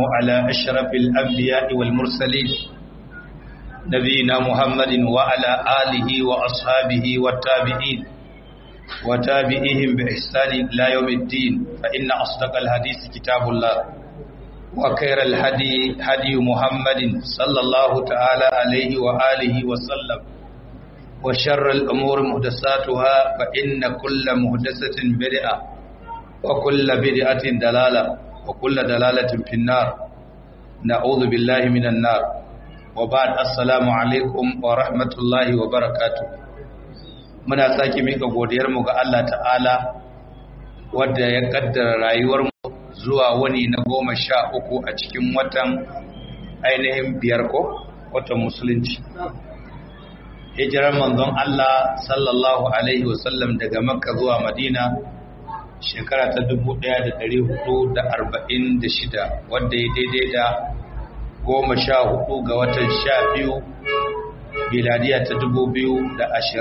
على أشرف الأنبياء والمرسلين نبينا محمد وعلى آله وأصحابه والتابعين وتابعيهم بإحسان إلى يوم الدين فإن أصدق الحديث كتاب الله وخير الهدي هدي محمد صلى الله تعالى عليه وآله وسلم وشر الأمور محدثاتها فإن كل محدثة بدعة وكل بدعة دلالة وكل دلالة في النار نعوذ بالله من النار وبعد السلام عليكم ورحمة الله وبركاته muna sake mika godiyar mu ga Allah ta'ala wanda ya kaddara rayuwar mu zuwa wani na 13 a cikin watan ainihin biyar ko watan musulunci hijirar manzon Allah sallallahu alaihi wasallam daga Makka zuwa Madina shekara ta 1446 wanda ya daidai da 14 ga watan 12 biladiya ta 2024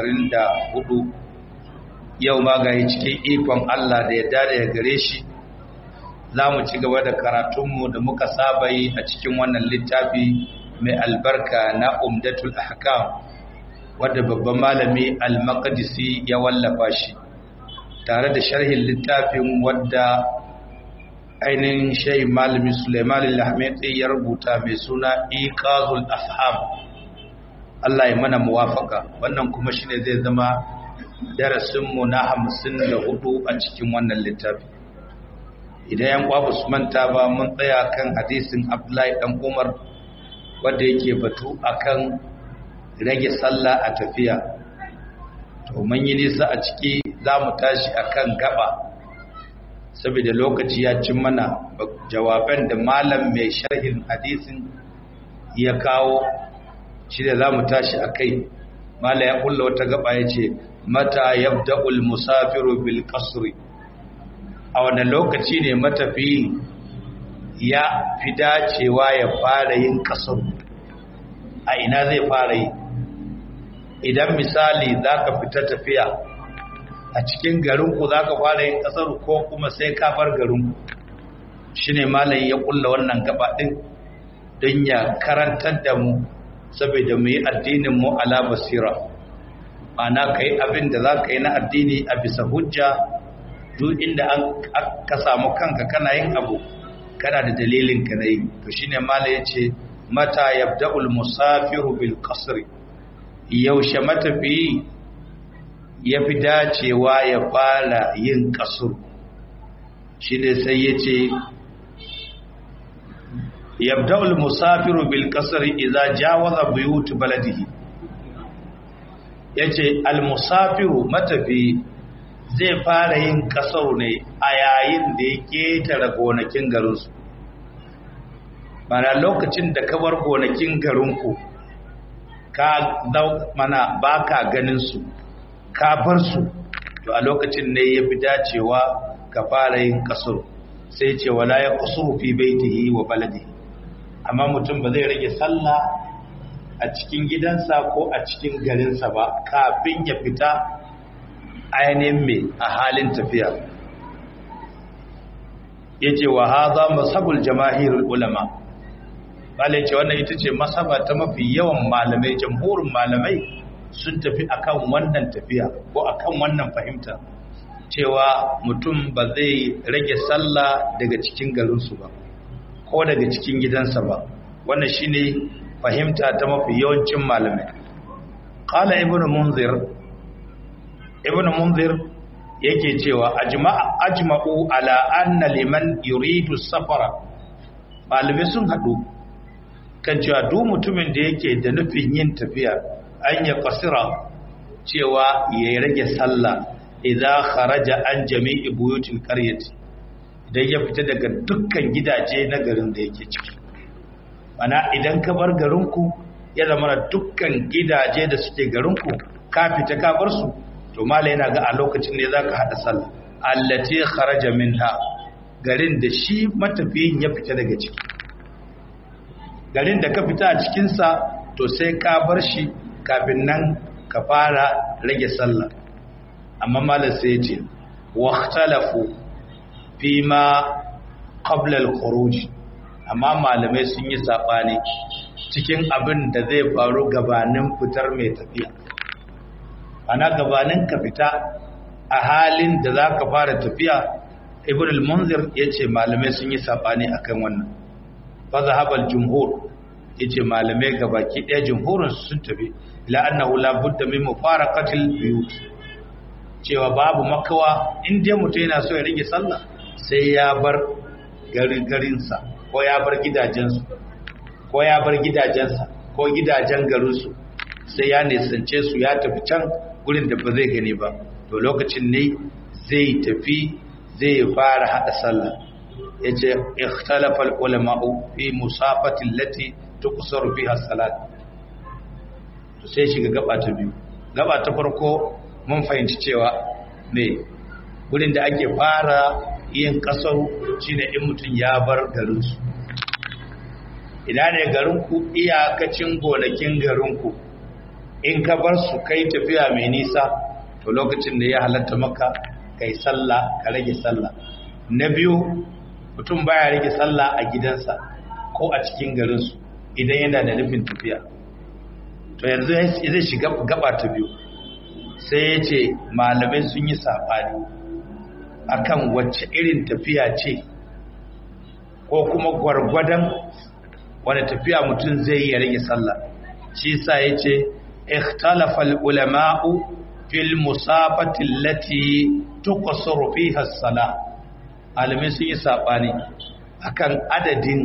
yau ma ga cikin ikon Allah da ya dade ya gare shi za mu ci gaba da karatunmu da muka saba yi a cikin wannan littafi mai albarka na Umdatul Ahkam wadda babban malami Al-Maqdisi ya wallafa shi tare da sharhin littafin wadda ainihin Sheikh Malami Sulaiman Al-Ahmadi ya rubuta mai suna Iqazul Afham Allah ya mana muwafaka wannan kuma shine zai zama darasinmu na 54 a cikin wannan littafi idan yan kwa su manta ba mun tsaya kan hadisin Abdullahi dan Umar wanda yake batu akan rage sallah a tafiya to mun yi nisa a ciki zamu tashi akan gaba saboda lokaci ya cin mana jawaban da malam mai sharhin hadisin ya kawo shi da za mu tashi a kai mala ya kulla wata gaba ya ce mata yabda'ul musafiru bil qasri a wannan lokaci ne matafi ya fi dacewa ya fara yin kasar a ina zai fara yi idan misali za ka fita tafiya a cikin garinku za ka fara yin kasar ko kuma sai ka bar garinku shi ne malayin ya kulla wannan gaba ɗin don ya karantar da mu saboda mu yi addinin mu ala basira ma'ana kai abin da za ka yi na addini a bisa hujja duk inda ka samu kanka kana yin abu kana da dalilin ka na yi to shine mala yace mata yabda'ul musafiru bil qasri yaushe matafi ya fi dacewa ya fara yin kasur shine sai yace yabda'ul musafiru bil qasri idza jawaza buyut baladihi yace al musafiru matafi zai fara yin kasar ne a yayin da ya ketare gonakin garin su bana lokacin da ka bar gonakin garinku ka mana baka ganin su ka bar su to a lokacin ne yafi dacewa ka fara yin kasar sai ce wala ya qasuru fi baitihi wa baladihi amma mutum ba zai rage sallah a cikin gidansa ko a cikin garinsa ba kafin ya fita ainihin mai a halin tafiya ya ce wa haza masabul jamahirul ulama bale ce wannan ita ce masaba ta mafi yawan malamai jamhurin malamai sun tafi akan wannan tafiya ko akan wannan fahimta cewa mutum ba zai rage sallah daga cikin garinsu ba ko daga cikin gidansa ba wannan shine fahimta ta mafi yawancin malamai qala ibnu munzir yake cewa ajma'u ala anna liman yuridu safara malamai sun hadu kan cewa duk mutumin da yake da nufin yin tafiya an ya qasira cewa ya rage sallah idza kharaja an jami'i buyutil qaryati idan ya fita daga dukkan gidaje na garin da yake ciki mana idan ka bar garinku ya zama dukkan gidaje da suke garinku ka fita ka bar su to mala yana ga a lokacin ne zaka hada sallah allati kharaja minha garin da shi matafiyin ya fita daga ciki garin da ka fita a cikin sa to sai ka bar shi kafin nan ka fara rage sallah amma malam sai ya ce wa ikhtalafu fima qabla al-khuruj amma malamai sun yi saɓani cikin abin da zai faru gabanin fitar mai tafiya. Ana gabanin ka fita a halin da za ka fara tafiya, ibn al-munzir ya ce malamai sun yi saɓani a kan wannan. Fa zahabal jumhur ya ce malamai gabaki ɗaya jumhurin sun tafi ila annahu la budda min mufaraqatil buyut, cewa babu makawa in dai mutum yana so ya rage sallah sai ya bar garinsa ko ya bar gidajensu ko ya bar gidajensa ko gidajen garinsu, sai ya nisance su ya tafi can gurin da ba zai gani ba, to lokacin ne zai tafi zai fara hada sallah. yace ikhtalafa al-ulama'u fi musafati allati tuqsaru fiha as-salat. to sai shiga gaba ta biyu. Gaba ta farko mun fahimci cewa me gurin da ake fara yin kasar shine in mutum ya bar garinsu. Ina ne garinku? Iyakacin gonakin garinku. In ka bar su kai tafiya mai nisa, to lokacin da ya halatta maka kai sallah, ka rage sallah. Na biyu, mutum baya rage sallah a gidansa ko a cikin garinsu idan yana da nufin tafiya. To yanzu zai shiga gaba ta biyu. Sai ya ce malamai sun yi saɓani akan wacce irin tafiya ce ko kuma gwargwadon wani tafiya mutum zai yi ya rage sallah. Shi sa ya ce ikhtalafa al-ulama'u fil musafati allati tuqsaru fiha as-salah. Malamai sun yi saɓani akan adadin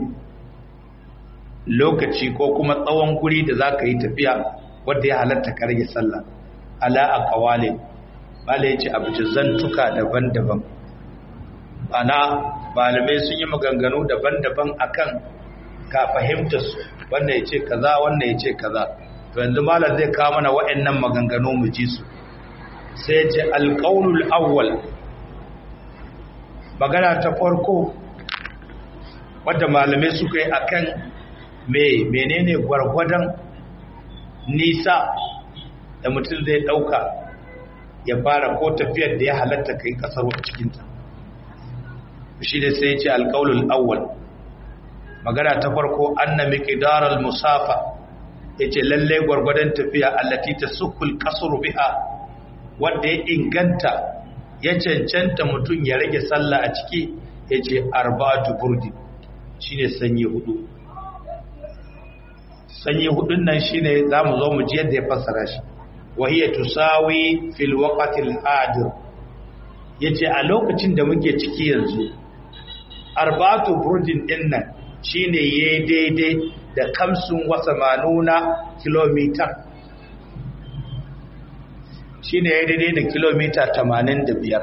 lokaci ko kuma tsawon guri da za ka yi tafiya wadda ya halatta ka rage sallah. Ala aqwali, bala yace abuja zantuka daban-daban. Ana malamai sun yi maganganu daban-daban akan ka fahimta su, wanda yace kaza wanda yace kaza. To yanzu malam zai kawo mana waɗannan maganganu mu ji su. Sai yace alqaulul awwal, magana ta farko wadda malamai suka yi akan menene gwargwadon nisa da mutum zai dauka ya fara ko tafiyar da ya halatta kai kasar a cikinta. Shi da sai ya ce alƙaulul awwal, magana ta farko anna miqdaral musafa, yace lalle gwargwadon tafiya allati tasukul qasru biha, wanda ya inganta ya cancanta mutum ya rage sallah a ciki, yace arba'atu burdi, shine sanyi hudu. Sanyi hudun nan shine zamu zo mu ji yadda ya fassara shi. Wahiya tusawi fil waqtil hadir, yace a lokacin da muke ciki yanzu arba'atu burdin din nan shine yayi daidai da kamsun wasa manuna kilomita, shine yayi daidai da kilomita 85.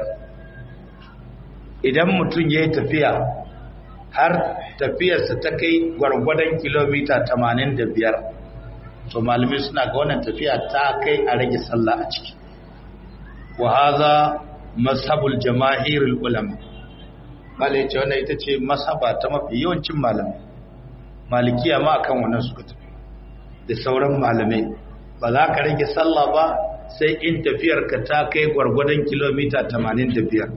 Idan mutum yayi tafiya har tafiyarsa ta kai gwargwadon kilomita 85, to malamai suna ga wannan tafiya ta kai a rage sallah a ciki. Wa hadha mazhabul jamaahirul ulama, malai ce wannan ita ce mazhaba ta mafi yawancin malamai. Malikiya ma akan wannan suka tafi, da sauran malamai. Ba za ka rage sallah ba sai in tafiyarka ta kai gwargwadon kilomita 85.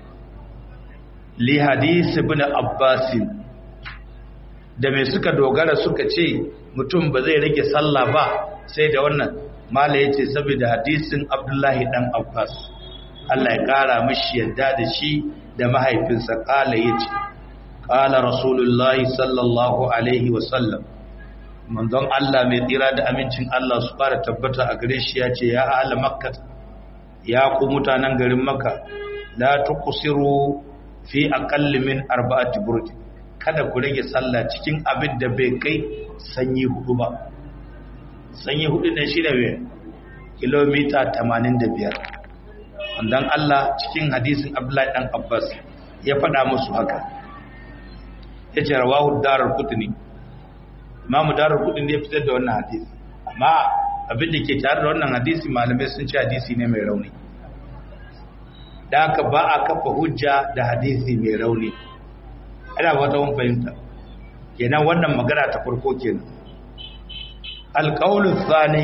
Li hadisi ibn Abbas, da mai suka dogara suka ce mutum ba zai rage sallah ba sai da wannan. Mala ya ce saboda hadisin Abdullahi dan Abbas, Allah ya kara mishi yadda da shi da mahaifinsa. Kala ya ce kala rasulullahi sallallahu alaihi wasallam, manzon Allah mai tsira da amincin Allah su fara tabbata a gare shi ya ce ya ahla makkah, ya ku mutanen garin Makka, la tuqsiru fi aqall min arba'ati burd, kada ku rage sallah cikin abin da bai kai sanyi hudu ba. Sanyi hudu ne shi da kilomita 85. Wannan Allah cikin hadisin Abdullahi dan Abbas ya faɗa musu haka. Yace rawahu Daraqutni, Imam Daraqutni ya fitar da wannan hadisi. Amma abin da ke tare da wannan hadisi malamai sun ce hadisi ne mai rauni. Da haka ba a kafa hujja da hadisi mai rauni. Ana wata mun fahimta. Kenan wannan magana ta farko kenan. Alqaulu thani,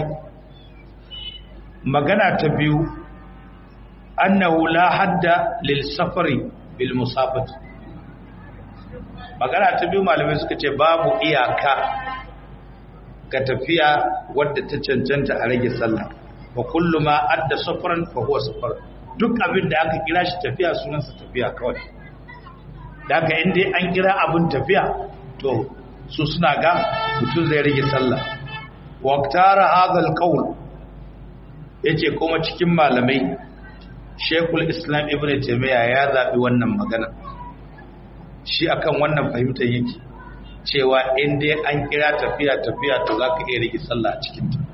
magana ta biyu, annahu la hadda lil safari bil musafati, magana ta biyu malamai suka ce babu iyaka ga tafiya wadda ta cancanta a rage sallah wa kullu ma adda safran fa huwa safar, duk abin da aka kira shi tafiya sunansa tafiya kawai. Daga inda an kira abin tafiya to su suna ga mutum zai rage sallah. Waqtara hadha alqawl, yace kuma cikin malamai Sheikhul Islam Ibn Taymiyyah ya zabi wannan magana, shi akan wannan fahimtar yake cewa inda an kira tafiya to zaka iya rage sallah a cikin ta.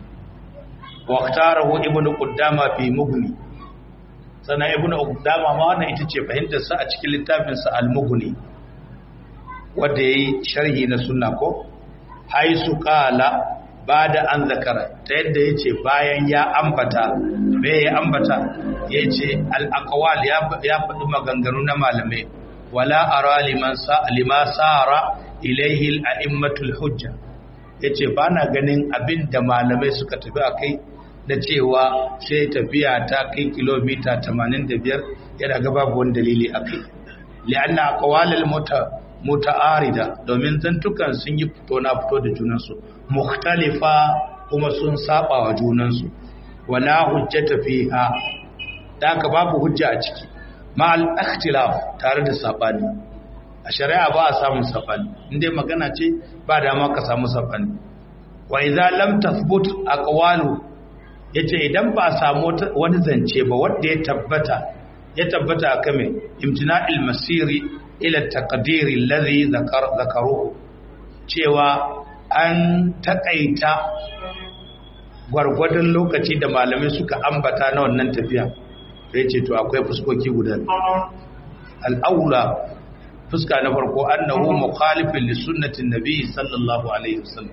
Waqtarahu Ibn Qudama fi Mughni, sana Ibn Qudama ma wannan ita ce fahimtar sa a cikin littafin sa Al-Mughni wanda yayi sharhi na sunna ko haisu qala bada an zakara, ta yadda yace bayan ya ambata me ya ambata yace al-aqwal ya faɗi maganganu na malamai wala ara lima sara ilaihi al-a'immatul hujja, yace bana ganin abinda malamai suka tafi akai da cewa sai tafiya ta kai kilomita 85 yana ga babu wani dalili akai, li'anna aqwalul muta'arida, domin zantukan sun yi fito na fito da junansu, mukhtalifa kuma sun saba wa junansu, wala hujjata fiha, da ka babu hujja a ciki, ma'al ikhtilaf, tare da sabani. A shari'a ba a samun sabani, inda magana ce ba dama ka samu sabani. Wa idza lam tathbut aqwalu, yace idan ba a samu wani zance ba wanda ya tabbata akan me imtina'il masiri ila taqdiri alladhi zakaruhu, cewa an takaita gwargwadon lokaci da malamai suka ambata na wannan tafiya, sai ce to akwai fuskoki guda. Al-aula, fuska na farko, annahu mukhalifin li sunnatin nabi sallallahu alaihi wasallam.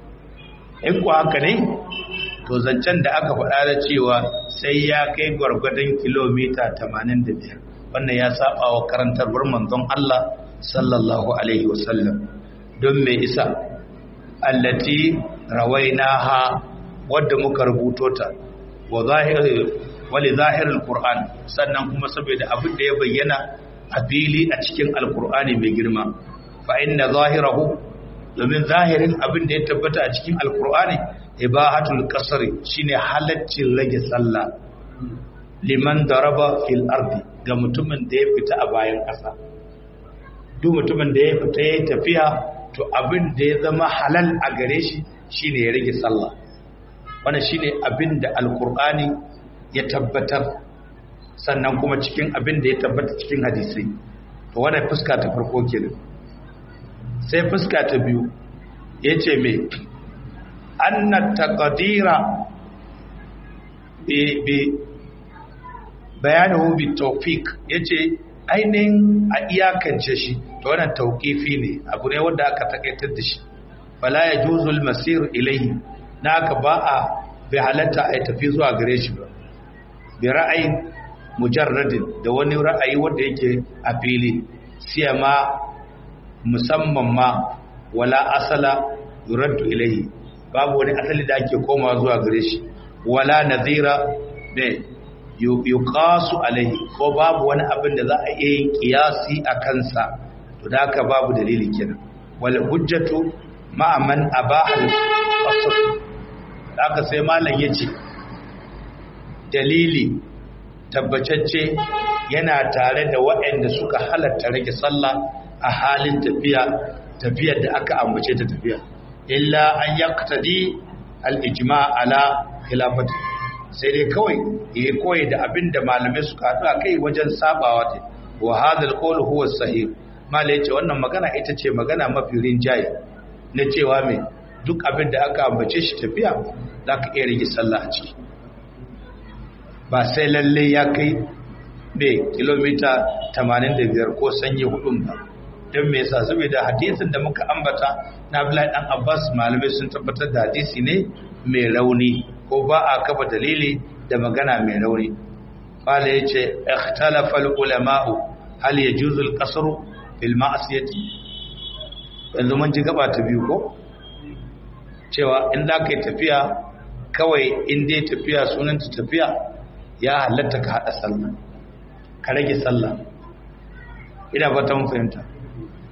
In ku haka ne to zancen da aka faɗa da cewa sai ya kai gwargwadon kilomita 85, wannan ya saba wa karantarwar manzon Allah sallallahu alaihi wasallam. Don me isa allati rawainaha, wadda muka rubuto ta, wa wali zahirul qur'an, sannan kuma saboda abin da ya bayyana a fili a cikin alqur'ani mai girma. Fa inna zahirahu, domin zahirin abin da ya tabbata a cikin alqur'ani ibahatul qasr, shine halaccin rage sallah liman daraba fil ardi, ga mutumin da ya fita a bayan ƙasa. Duk mutumin da ya fita ya tafiya, to abin da ya zama halal a gare shi shine ya rage sallah. Wannan shine abin da alqur'ani ya tabbatar, sannan kuma cikin abin da ya tabbata cikin hadisi. To wannan fuska ta farko kenan. Sai fuska ta biyu yace me anna taqdira bi bayanuhu bi tawfiq, yace ainihin a iyakance shi to wannan tawqifi ne, abu ne wanda aka takaitar da shi. Fala yajuzul masir ilayhi, naka ba a bi halatta ai tafi zuwa gare shi ba bi ra'ayin mujarradin, da wani ra'ayi wanda yake a fili, siyama musamman ma wala asala yuraddu ilayhi, babu wani asali da ake komawa zuwa gare shi, wala nadhira ne yuqasu alaihi, ko babu wani abin da za a iya yin kiyasi a kansa, to da haka babu dalili kenan. Wal hujjatu ma'a man abaha al-qasr, da haka sai malam yace dalili tabbatacce yana tare da waɗanda suka halatta rage sallah a halin tafiyar da aka ambace ta tafiya, illa an yaqtadi al-ijma' ala khilafati, sai dai kawai ya koyi da abin da malamai suka haɗu a kai wajen sabawa ta. Wa hadal qawl huwa sahih, malai yace wannan magana ita ce magana mafi rinjaye na cewa me duk abin da aka ambace shi tafiya zaka iya rage sallah a ciki, ba sai lalle ya kai me kilomita 85 ko sanye hudun ba. Don me yasa? Saboda hadisin da muka ambata na Abdullahi dan Abbas, malamai sun tabbatar da hadisi ne mai rauni, ko ba a kafa dalili da magana mai rauni. Qala yace ikhtalafa al-ulama'u hal yajuzu al-qasr fil ma'siyati. Yanzu mun ji gaba ta biyu ko cewa in da kai tafiya kawai, in dai tafiya sunanta tafiya, ya halatta ka hada sallah, ka rage sallah. Ina fata mun fahimta.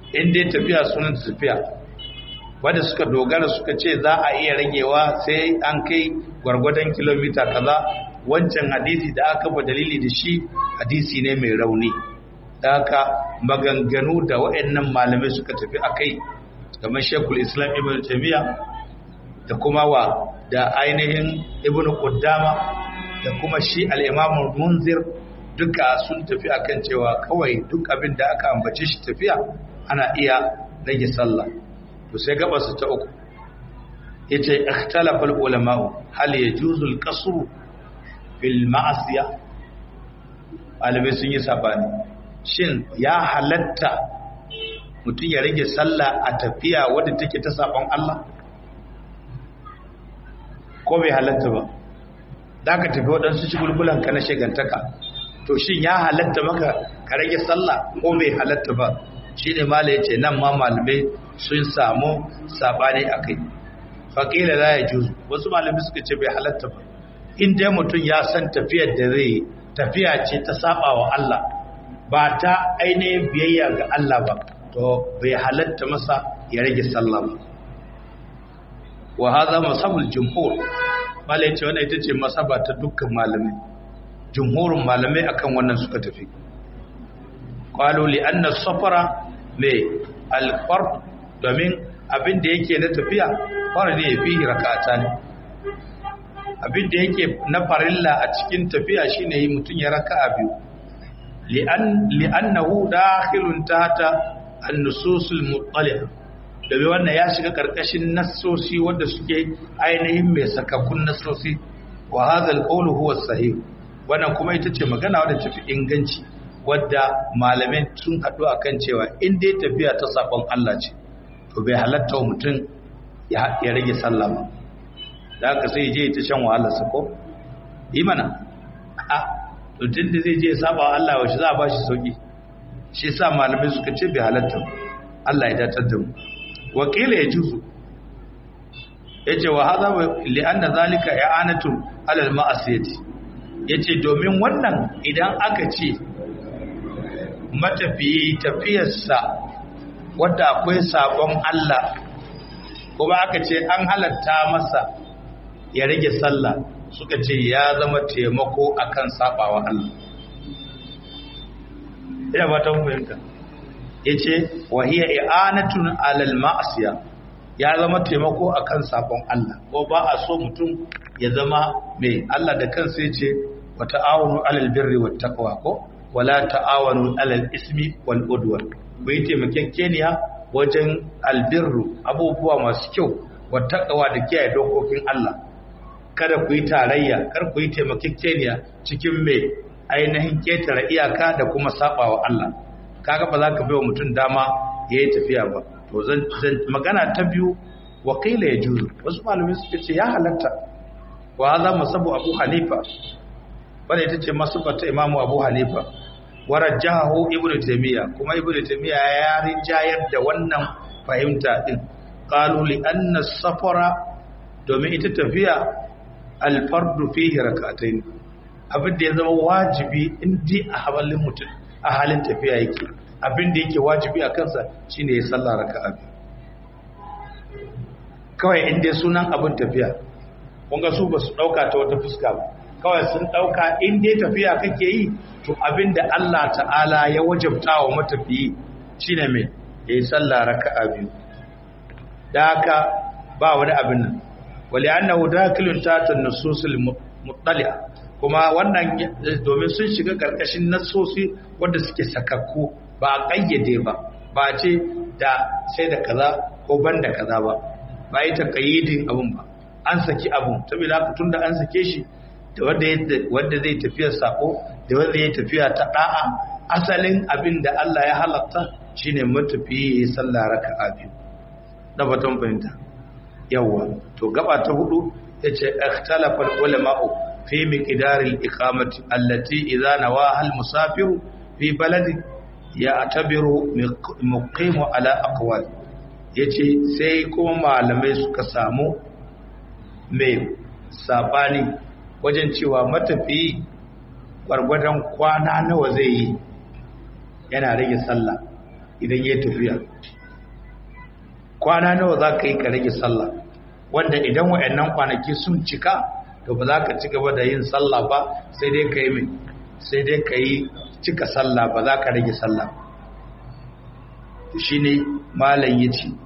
in dai tafiya sunan tafiya, wanda suka dogara suka ce za a iya ragewa sai an kai gwargwadon kilomita kaza, wancan hadisi da aka ba dalili da shi hadisi ne mai rauni. Da haka maganganu da waɗannan malamai suka tafi akai kamar Sheikhul Islam Ibn Taymiyyah da kuma da ainihin Ibn Qudama da kuma shi al-Imam Munzir, duka sun tafi akan cewa kawai duk abin da aka ambace shi tafiya ana iya rage sallah. To sai gaba su ta uku yace ikhtalafa al-ulama hal yajuzu al-qasr fil ma'siyah. Malamai sun yi sabani, shin ya halatta mutum ya rage sallah a tafiya wadda take ta sabon Allah ko bai halatta ba? Da ka tafi waɗansu shigulgulan ka na shigantaka, to shin ya halatta maka ka rage sallah ko bai halatta ba? Shi ne mala ya ce nan ma malamai sun samu sabani a kai. Faƙila la ya juzu, wasu malamai suka ce bai halatta ba. In dai mutum ya san tafiyar da zai tafiya ce ta saba wa Allah, ba ta ainihin biyayya ga Allah ba, to bai halatta masa ya rage sallah ba. Wa hadha masabul jumhur, malai ce wannan ita ce masaba ta dukkan malamai, jumhurin malamai akan wannan suka tafi. Qalu li anna safara mai al-fard, domin abin da yake na tafiya faradi ya fi rak'atan, abin da yake na farilla a cikin tafiya shine yi mutun ya raka'a biyu, li'annahu dakhilun tahta an-nususul muttali'a, da wannan ya shiga karkashin nassosi wanda suke ainihin mai sakakkun nassosi. Wa hadha al-qawlu huwa sahih, wannan kuma ita ce magana wadda tafi inganci, wadda malamai sun haɗu akan cewa in dai tafiya ta sabon Allah ce to bai halatta wa mutum ya rage sallah ba. Da haka sai je ta shan wahalar sa ko imana to tunda zai je saba wa Allah wace za a bashi sauki? Shi yasa malamai suka ce bai halatta. Allah ya datar da mu. Wakila ya juzu, yace wa hadha li anna zalika i'anatu ala al-ma'asiyati, yace domin wannan idan aka ce matafiyi tafiyarsa wadda akwai sabon Allah kuma aka ce an halatta masa ya rage sallah, suka ce ya zama taimako akan sabawa Allah. Ina ba ta fahimta. Yace wa hiya i'anatun alal ma'siya, ya zama taimako akan sabon Allah, ko ba a so mutum ya zama mai Allah da kansa yace wa ta'awunu alal birri wat taqwa ko wala ta'awanu alal ismi wal udwan, ku yi taimakekeniya wajen albirru, abubuwa masu kyau, wa taqwa da kiyaye dokokin Allah. Kada ku yi tarayya, kar ku yi taimakekeniya cikin mai ainihin ketare iyaka da kuma sabawa Allah. Kaga ba za ka bai wa mutum dama ya yi tafiya ba. To zan magana ta biyu, wakila ya juzu, wasu malamai suka ce ya halatta. Wa hadha masabu Abu Hanifa, wanda ita ce masabata Imamu Abu Hanifa, wa rajjahu Ibn Taymiyyah, kuma Ibn Taymiyyah ya rinjayar da wannan fahimta din. Qalu li anna safara, domin ita tafiya al-fardu fihi rak'atayn, abin da ya zama wajibi indi a halin mutum a halin tafiya yake, abin da yake wajibi a kansa shine ya sallah raka'a biyu kawai. Inda sunan abin tafiya, kun ga su ba su dauka ta wata fuska ba, kawai sun dauka inda tafiya kake yi to abin da Allah ta'ala ya wajabta wa matafiyi shine me ya yi sallah raka'a biyu. Da haka ba wani abin nan, wali annahu dakilun tata nususul muttali'a, kuma wannan domin sun shiga karkashin nassosi wanda suke sakakku, ba a kayyade ba, ba a ce da sai da kaza ko ban da kaza ba, ba yi takayyidin abun ba, an saki abun. Saboda haka tunda an sake shi, da wanda zai tafiya sako da wanda ya tafiya ta da'a, asalin abin da Allah ya halatta shine matafiyi ya sallah raka'a biyu. Da batun fahimta yawa. To gaba ta hudu yace ikhtalafa al-ulama'u fi miqdar al-iqamati allati idha nawaha al-musafiru fi baladi ya'tabiru muqimu ala aqwal. Yace sai kuma malamai suka samu mai sabani wajen cewa matafiyi gwargwadon kwana nawa zai yi yana rage sallah. idan ya tafiya kwana nawa za ka yi ka rage sallah wanda idan wa'annan kwanaki sun cika to ba za ka ci gaba da yin sallah ba sai dai ka yi sai dai ka yi cika sallah ba za ka rage sallah shi ne malam ya ce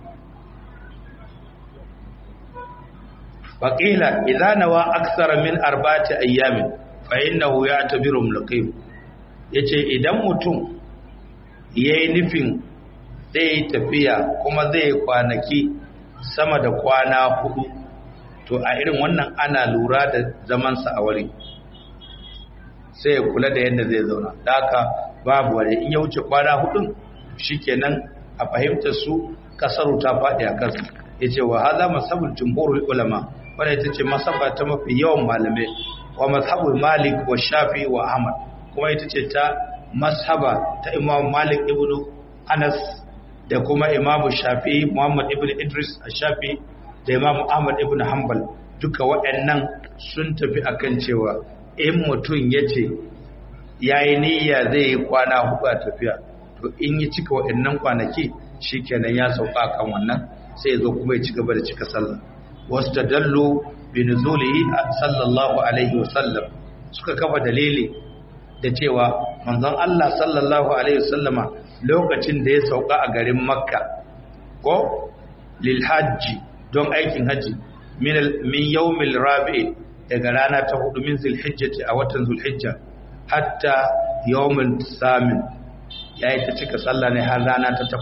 faƙila idanawa aksara min arba'ati ayyamin fa innahu ya'tabiru mulqim yace idan mutum yayi nufin zai tafiya kuma zai kwanaki sama da kwana 4 to a irin wannan ana lura da zaman sa a wuri sai ya kula da yadda zai zauna da haka babu wani in ya wuce kwana 4 shikenan a fahimtar su kasaru ta faɗi a kansu yace wa hadha masabul jumhurul ulama wadda ita ce masaba ta mafi yawan malamai wa mazhabul malik wa shafi wa ahmad kuma ita ce ta masaba ta imam malik ibn anas da kuma imam shafi muhammad ibn idris ash-shafi da imam ahmad ibn hanbal duka waɗannan sun tafi akan cewa in mutum yace yayi niyya zai yi kwana 4 a tafiya to in yi cika waɗannan kwanaki shikenan ya sauka kan wannan sai ya zo kuma ya ci gaba da cika sallah wastadallu binuzulihi sallallahu alaihi wasallam suka kafa dalili da cewa manzon Allah sallallahu alaihi wasallama lokacin da ya sauka a garin Makka ko lil hajji don aikin haji min yawmil rabi' daga rana ta 4 min zulhijjati a watan zulhijja hatta yawmul samin yayi ta cika sallah ne har rana ta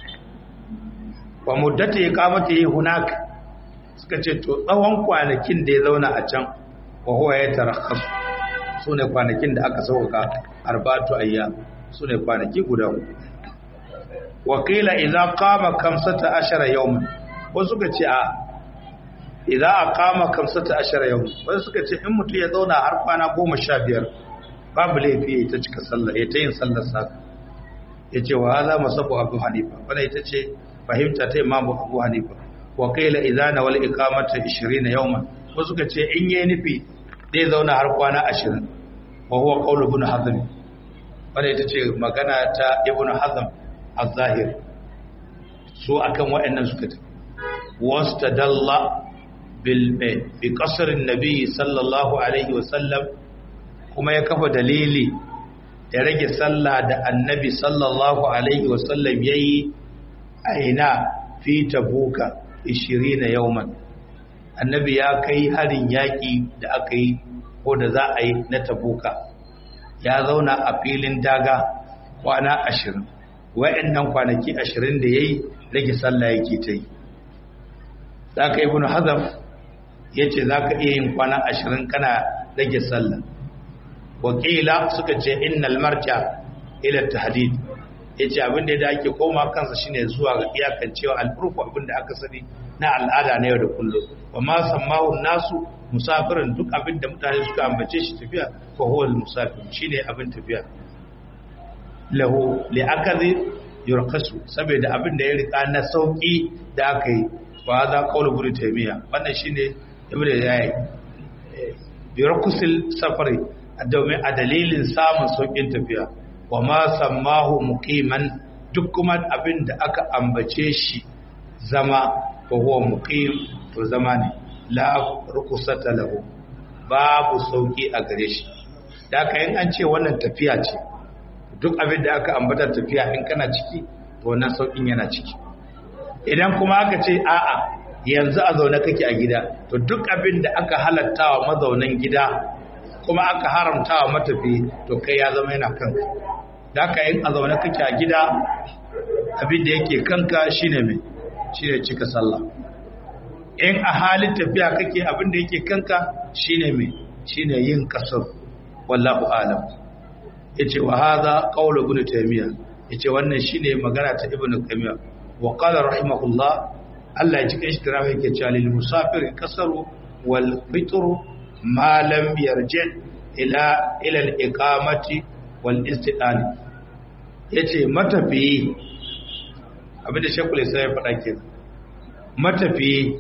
8 wa muddati iqamatihi hunaka suka ce to tsawon kwanakin da ya zauna a can wa huwa ya tarakhasu sune kwanakin da aka sauka arba'atu ayyam sune kwanaki guda uku wa qila idza qama 15 yawman wasu suka ce a idza aqama 15 yawman wasu suka ce in mutum ya zauna har kwana 15 babu laifi ta cika sallah ya ta yin sallar sa yace wa hadha masabu abu hanifa wannan ita ce fahimta ta imamu abu hanifa wa qila idza nawal iqamata 20 yawman wasu suka ce in yayi nufi zai zauna har kwana 20 wa huwa qawlu ibn hazm wanda ita ce magana ta ibn hazm az-zahir so akan waɗannan suka ce wastadalla bi qasr an-nabi sallallahu alaihi wasallam kuma ya kafa dalili da rage sallah da annabi sallallahu alaihi wasallam yayi aina fi tabuka 20 yawman annabi ya kai harin yaki da aka yi ko da za a yi na tabuka ya zauna a filin daga kwana 20 wa'annan kwanaki 20 da yayi rage sallah yake ta yi zaka ibnu hazm yace zaka iya yin kwana 20 kana rage sallah wakila suka ce innal marja ila tahdid yace abin da ake koma kansa shine zuwa ga iyakancewa al-urfu abin da aka sani na al'ada na yau da kullum wa ma sammahu nasu musafirin duk abin da mutane suka ambace shi tafiya fa huwa al-musafir shine abin tafiya lahu li'akadhi yurqasu saboda abin da ya rika na sauki da aka yi wa za qawlu ibn taymiya wannan shine ibn yayi yurqasul safari domin a dalilin samun saukin tafiya wa ma sammahu muqiman duk kuma abin da aka ambace shi zama fa huwa muqim to zama ne la rukusata lahu babu sauki a gare shi da aka yin an ce wannan tafiya ce duk abin da aka ambata tafiya in kana ciki to wannan saukin yana ciki idan kuma aka ce a'a yanzu a zaune kake a gida to duk abin da aka halatta wa mazaunan gida kuma aka haramta wa matafi to kai ya zama yana kanka da aka yin a zaune kake a gida abin da yake kanka shine mai shine cika sallah in a halin tafiya kake abin da yake kanka shine mai shine yin kasar wallahu alam yace wa hadha qawlu ibn taymiya yace wannan shine magana ta ibn taymiya wa qala rahimahullah Allah ya cika ishtirafi yake cewa lil musafir kasaru wal fitru ma lam yarji ila al iqamati wal istiqani yace matafiyi abinda shekul sai ya faɗa ke matafiyi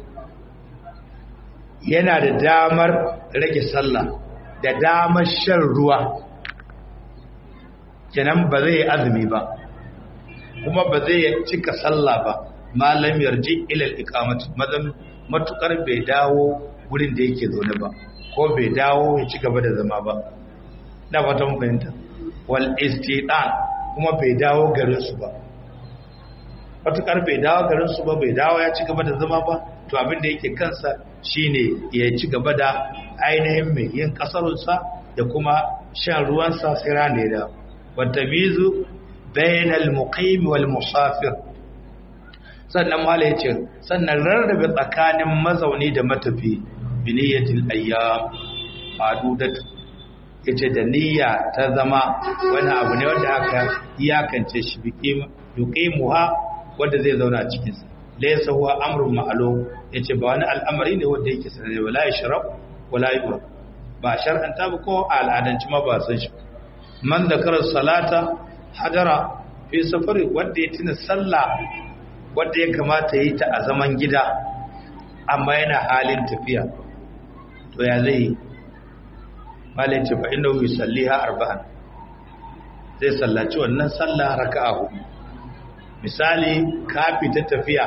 yana da damar rage sallah da damar shan ruwa kenan ba zai azumi ba kuma ba zai cika sallah ba malam yarji ila al-iqamati matukar bai dawo gurin da yake zaune ba ko bai dawo ya ci gaba da zama ba da fata mun fahimta wal istidan kuma bai dawo garin su ba matukar bai dawo garin su ba bai dawo ya ci gaba da zama ba to abin da yake kansa shine ya ci gaba da ainihin mai yin kasarunsa da kuma shan ruwansa sai rana ya dawo watamizu bainal muqim wal musafir sannan mala yace sannan rarrabe tsakanin mazauni da matafi biniyatil ayyam adudat yace da niyya ta zama wani abu ne wanda aka iyakance shi yuqimuha wanda zai zauna a cikin sa laysa huwa amrun ma'lum yace ba wani al'amari ne wanda yake sanare wala yashrab wala yurab ba shar'anta ba ko al'adanci ma ba san shi man zakara salata hadara fi safari wanda ya tuna sallah wanda ya kamata yi ta a zaman gida amma yana halin tafiya to ya zai malai ce fa inda yusalliha arba'an zai sallaci wannan sallah raka'a hudu misali ka fita tafiya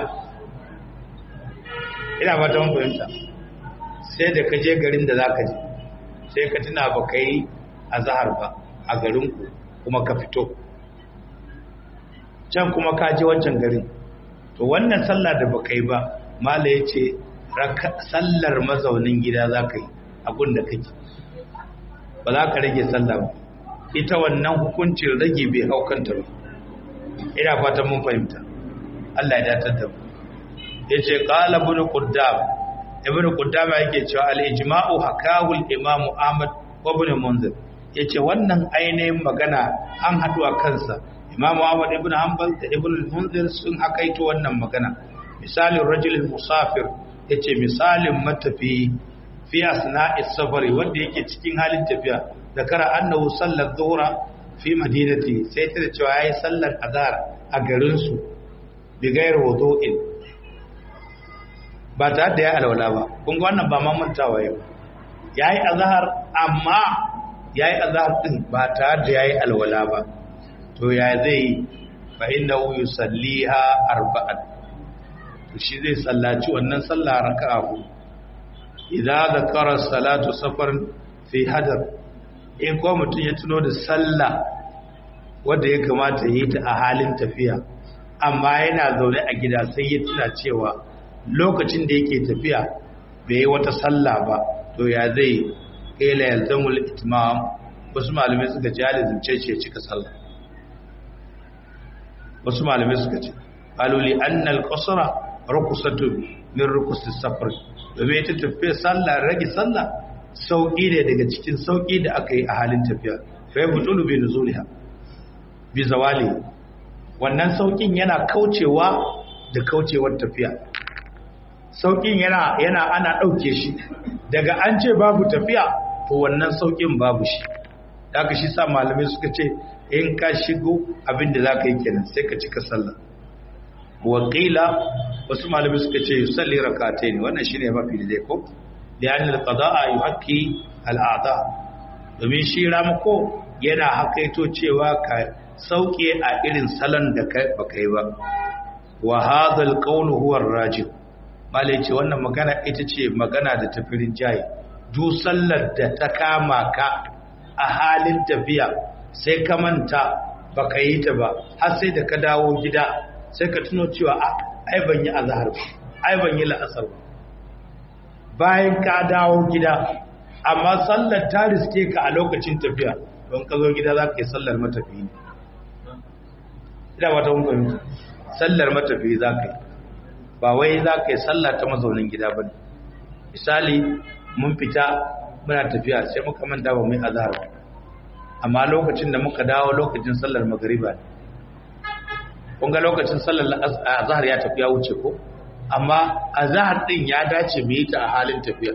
ina fata mun fahimta sai da ka je garin da zaka je sai ka tuna ba kai azhar ba a garin ku kuma ka fito can kuma ka je wancan garin to wannan sallah da baka yi ba mala yace sallar mazaunin gida zaka yi a gunda kake ba za ka rage sallah ba ita wannan hukuncin rage bai haukanta ba ina fatan mun fahimta Allah ya datar da mu yace qala ibn quddam yake cewa al-ijma'u hakahu al-imam Ahmad wa ibn Munzir yace wannan ainihin magana an haɗu a kansa Imam Ahmad ibn Hanbal da Ibn Munzir sun hakaito wannan magana misalin rajulul musafir yace misalin matafi fi asna'i safari wanda yake cikin halin tafiya zakara annahu sallar dhuhra fi madinati sai ta cewa yayi sallar azhar a garin su bi gairu wudu'in ba ta da ya alwala ba kun ga wannan ba mamantawa yau yayi azhar amma yayi azhar din ba ta da yayi alwala ba to ya zai fa innahu yusalliha arba'an to shi zai sallaci wannan sallah raka'a huɗu idza zakara salatu safar fi hadar in ko mutun ya tuno da sallah wanda ya kamata yi ta a halin tafiya amma yana zaune a gida sai ya tuna cewa lokacin da yake tafiya bai yi wata sallah ba to ya zai ila yalzamul itmam wasu malamai suka ji halizin ce cika sallah wasu malamai suka ce aluli annal qasra rukusatu min rukusis safar domin ita tafiya sallah rage sallah sauki ne daga cikin sauki da aka yi a halin tafiya fa yabtulu bi nuzuliha bi zawali wannan saukin yana kaucewa da kaucewar tafiya saukin yana ana dauke shi daga an ce babu tafiya to wannan saukin babu shi haka shi sa malamai suka ce in ka shigo abinda za ka yi kenan sai ka cika sallah waƙila wasu malamai suka ce yusalli rakatai ne wannan shine mafi daidai ko da yana da qada'a yuhaqi al'ada domin shi ramako yana hakaito cewa ka sauke a irin salon da baka yi ba wa hadha al-qawl huwa ar-rajih malai ce wannan magana ita ce magana da tafirin jayi duk sallar da ta kama ka a halin tafiya sai ka manta baka yi ta ba har sai da ka dawo gida sai ka tuno cewa ai ban yi azhar ba ai ban yi la'asar ba bayan ka dawo gida amma sallar ta riske ka a lokacin tafiya don ka zo gida za ka yi sallar matafi ne ina ba ta hunkumin sallar matafi za ka yi ba wai za ka yi sallar ta mazaunin gida ba misali mun fita muna tafiya sai muka manta ba mu yi azhar ba amma lokacin da muka dawo lokacin sallar magariba ne kun ga lokacin sallar azhar ya tafi ya wuce ko amma azhar din ya dace mu yi ta a halin tafiya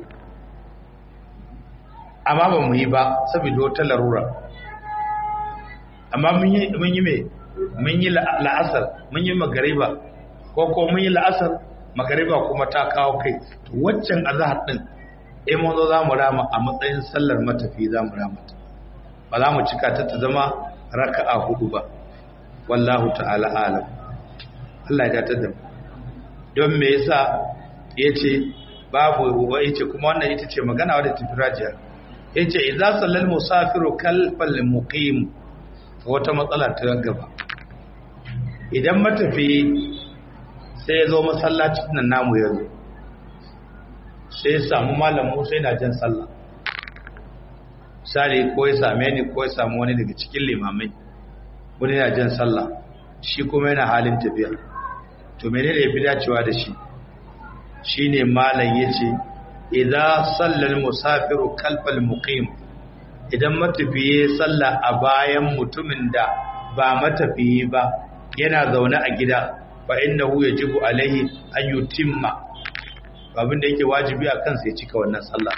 amma ba mu yi ba saboda wata larura amma mun yi me mun yi la'asar mun yi magariba ko mun yi la'asar magariba kuma ta kawo kai to waccan azhar din eh mun zo zamu rama a matsayin sallar matafi zamu rama ta ba za mu cika ta zama raka'a hudu ba wallahu ta'ala alam. Allah ya datar da mu. Don me yasa yace babu ruwa, yace kuma wannan ita ce magana wadda tafi rajiya. Yace idza sallal musafiru kalfal muqim, wata matsala ta gaba. Idan matafi sai ya zo masallacin nan namu yanzu, sai ya samu malam Musa yana jan sallah, misali ko ya same ni ko ya samu wani daga cikin limamai wani yana jan sallah, shi kuma yana halin tafiya, to menene yafi dacewa da shi? Shine malam yace idza sallal musafiru kalfal muqim, idan matafiye sallah a bayan mutumin da ba matafiye ba yana zaune a gida, fa innahu yajibu alaihi an yutimma, abin da yake wajibi a kansa ya cika wannan sallah.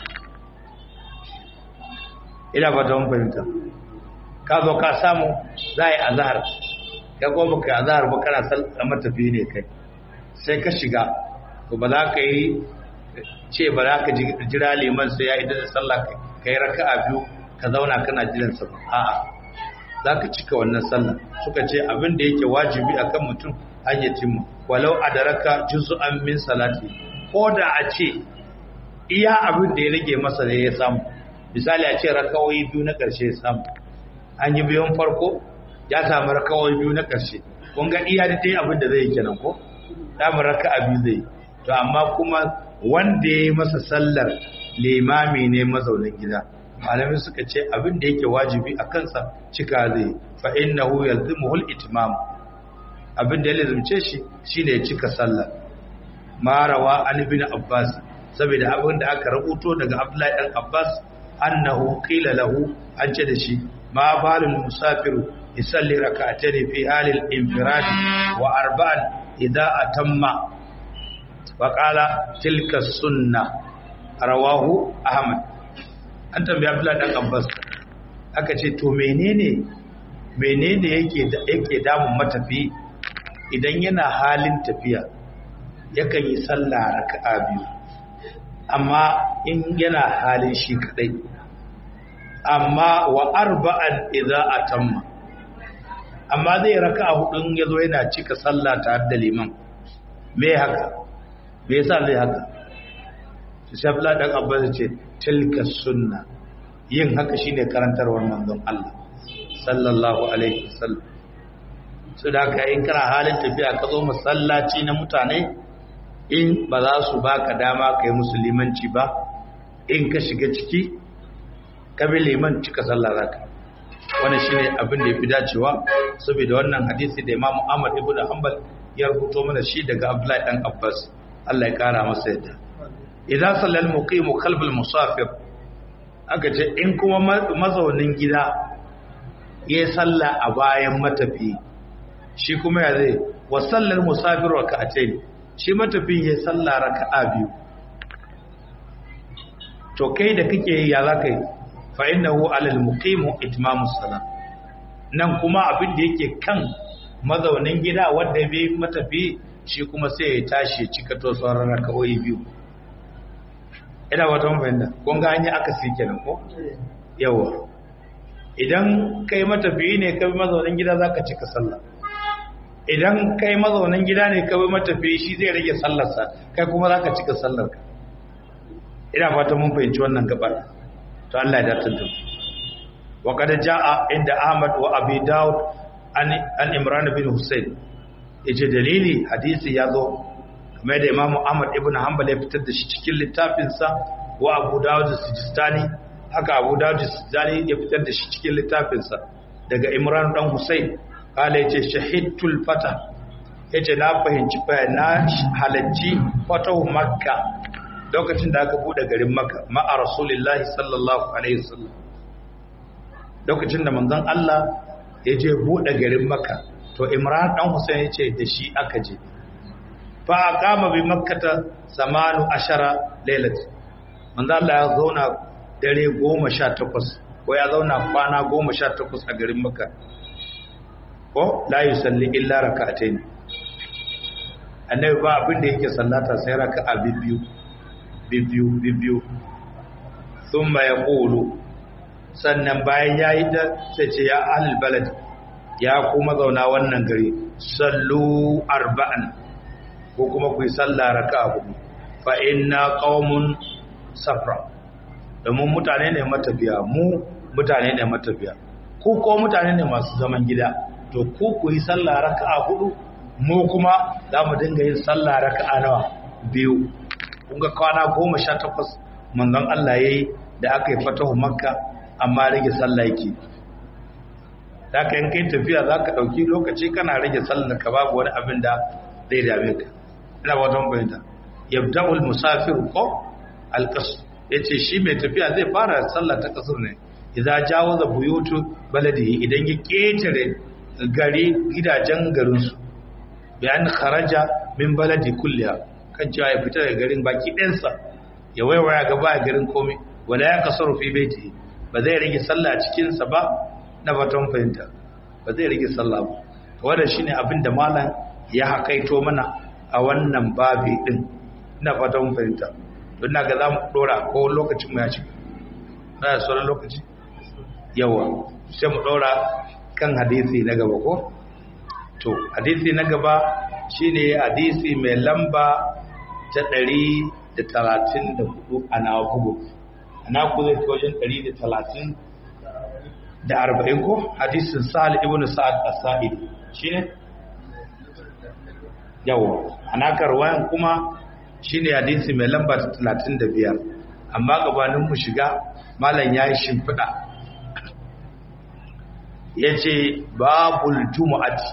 Ina ba ta mun fahimta. Ka zo ka samu za yi azhar, ka goma ka azhar ba kana sallah matafiye ne kai, sai ka shiga, to ba za ka yi ce ba za ka jira liman sai ya idan da sallah ka yi raka'a biyu ka zauna kana jiransa ba, a'a za ka cika wannan sallah. Suka ce abin da yake wajibi akan mutum an yi timma walau adaraka juz'an min salati, ko da a ce iya abin da ya rage masa ne ya samu, misali a ce rakawoyi biyu na ƙarshe ya samu, an yi biyun farko ya samu rakawoyi biyu na ƙarshe, kun ga iya da dai abin da zai yi kenan ko samu raka'a biyu zai. To amma kuma wanda ya yi masa sallar limami ne mazaunin gida, malamin suka ce abin da yake wajibi a kansa cika zai, fa innahu yalzimuhu al-itmam, abin da ya lazimce shi shine ya cika sallah. Marawa an ibn Abbas, saboda abin da aka rubuto daga Abdullahi dan Abbas, annahu qila lahu, an ce da shi ma balul musafiru yusalli rak'atayn fi halil infirad wa arba'an idza atamma, wa qala tilka sunnah, rawahu Ahmad. An tambayi Abdullahi dan Abbas, aka ce to menene yake damun matafi idan yana halin tafiya yakan yi sallah raka'a biyu, amma in yana halin shi kadai, amma wa arba'an idza atamma, amma zai raka'a hudun yazo yana cika sallah tare da liman. Me haka? Me yasa zai haka? Sai Abdullahi dan Abbas ce tilka sunna, yin haka shine karantarwar manzon Allah sallallahu alaihi wasallam. So da ka in kana halin tafiya ka zo masallaci na mutane, in ba za su baka dama kai musulmanci ba, in ka shiga ciki ka bi liman cika sallah zaka. Wannan shine abin da yafi dacewa, saboda wannan hadisi da Imam Ahmad ibn Hanbal ya rubuto mana shi daga Abdullahi dan Abbas, Allah ya kara masa yadda. Idan sallal muqimu qalbul musafir, aka ce in kuma mazaunin gida ya salla a bayan matafi, shi kuma ya zai wa sallal musafir rak'atayn, shi matafi ya salla raka'a biyu. To kai da kake yi ya zaka yi? Fa innahu alal muqimu itmamus salat, nan kuma abin da yake kan mazaunin gida wanda bai matafi, shi kuma sai ya tashi ya cika to sauran raka'o'i biyu. Ina wata mafahimta, kun ga hanyar aka si kenan ko? Yawa, idan kai matafiyi ne kai mazaunin gida za ka cika sallah, idan kai mazaunin gida ne kai matafiyi shi zai rage sallarsa, kai kuma za ka cika sallarka. Ina fata mun fahimci wannan gabar, to Allah ya datar da mu. Wa qad jaa inda Ahmad wa Abi Dawud an Imran bin Husayn, yace dalili hadisi ya zo kamar da Imam Ahmad ibn Hanbal ya fitar da shi cikin littafinsa, wa Abu Dawud as-Sijistani, haka Abu Dawud as-Sijistani ya fitar da shi cikin littafinsa daga Imran dan Husayn, kala yace shahidtul fata, yace na fahimci na halacci fatahu Makka, lokacin da aka bude garin Makka ma'a Rasulullahi sallallahu alaihi wasallam, lokacin da manzon Allah ya je bude garin Makka, to Imran dan Husayn yace da shi aka je. Fa aqama bi makkata 18 lailat, manzo Allah ya zauna dare 18 ko ya zauna kwana 18 a garin Makka, ko la yusalli illa rak'atayn, annabi ba abin da yake sallata sai raka'a biyu. Thumma yaqulu, sannan bayan yayi da sai ce ya ahlul balad, ya kuma zauna wannan gari sallu arba'an ko kuma ku yi sallah raka'a hudu fa inna qaumun safra domin mutane ne matafiya mu mutane ne matafiya ku ko mutane ne masu zaman gida to ku yi sallah raka'a hudu mu kuma za mu dinga yin sallah raka'a nawa biyu kun ga kwana 18 manzon Allah yayi da aka yi fatahu makka amma rage sallah yake da ka yin kai tafiya za ka ɗauki lokaci kana rage sallar ka babu wani abin da zai dame ka ina wata bayyanta yabda'ul musafir ko alqasr yace shi mai tafiya zai fara sallar ta kasar ne idza jawaza buyutu baladihi idan ya ketare gari gidajen garin su bayan kharaja min baladi kulliha kan cewa ya fita daga garin baki ɗansa ya waiwaya gaba a garin komai wala ya kasaru fi baiti ba zai rage sallah a cikin sa ba na fatan fahimta ba zai rage sallah ba wannan shine abin da malam ya hakaito mana a wannan babi din ina fatan fahimta don na ga zamu dora ko lokacin mu ya ci na sauran lokaci yawa sai mu dora kan hadisi na gaba ko to hadisi na gaba shine hadisi mai lamba ta 134 a nawa bugu ana ku zai ta wajen 130 da 40 ko hadisin Sa'al ibn Sa'ad as-Sa'idi shine yawa ana karwayan kuma shine hadisi mai lamba 35 amma gabanin mu shiga malam yayi shimfida yace babul jumu'ati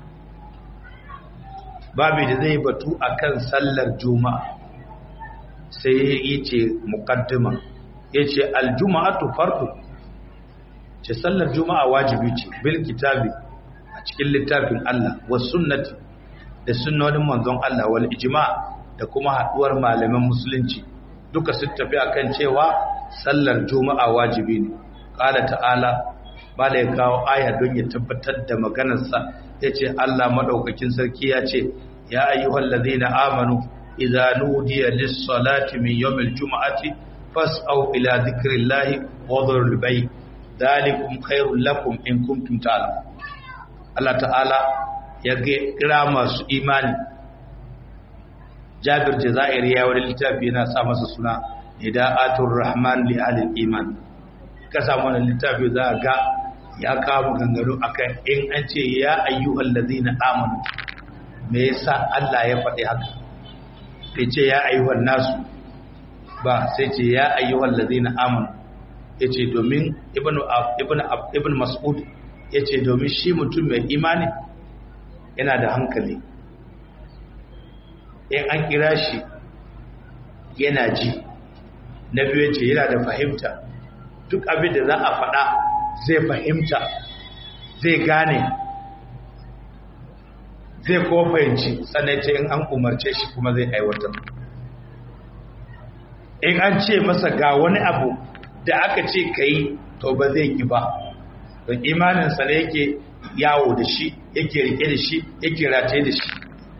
babu da zai batu akan sallar juma'a sai yace muqaddima yace al-juma'atu fardu ce sallar juma'a wajibi ce bil kitabi a cikin littafin Allah was sunnati da sunnonin manzon Allah wal ijma' da kuma haduwar malaman musulunci duka sun tafi akan cewa sallar juma'a wajibi ne qala ta'ala bala ya kawo aya don ya tabbatar da maganarsa yace Allah madaukakin sarki yace ya ayyuhal ladina amanu idza nudiya lis-salati min yawmil jum'ati fas'au ila dhikrillahi wa dharul bay' dhalikum khairul lakum in kuntum ta'lamun Allah ta'ala ya kira masu imani Jabir Jazairi ya wani littafi yana sa masa suna Nida'atul Rahman li Ahlil Iman ka samu wannan littafi za ga ya kawo gangaro akan in an ce ya ayyuhal ladina amanu me yasa Allah ya faɗi haka sai ce ya ayyuhan nasu ba sai ce ya ayyuhal ladina amanu yace domin ibnu mas'ud yace domin shi mutum mai imani yana da hankali in an kira shi yana ji na biyu yace yana da fahimta duk abin da za a faɗa zai fahimta zai gane zai kuma fahimci sannan ce in an umarce shi kuma zai aiwatar in an ce masa ga wani abu da aka ce ka yi to ba zai yi ba don imaninsa ne yake yawo da shi yake rike da shi yake rataye da shi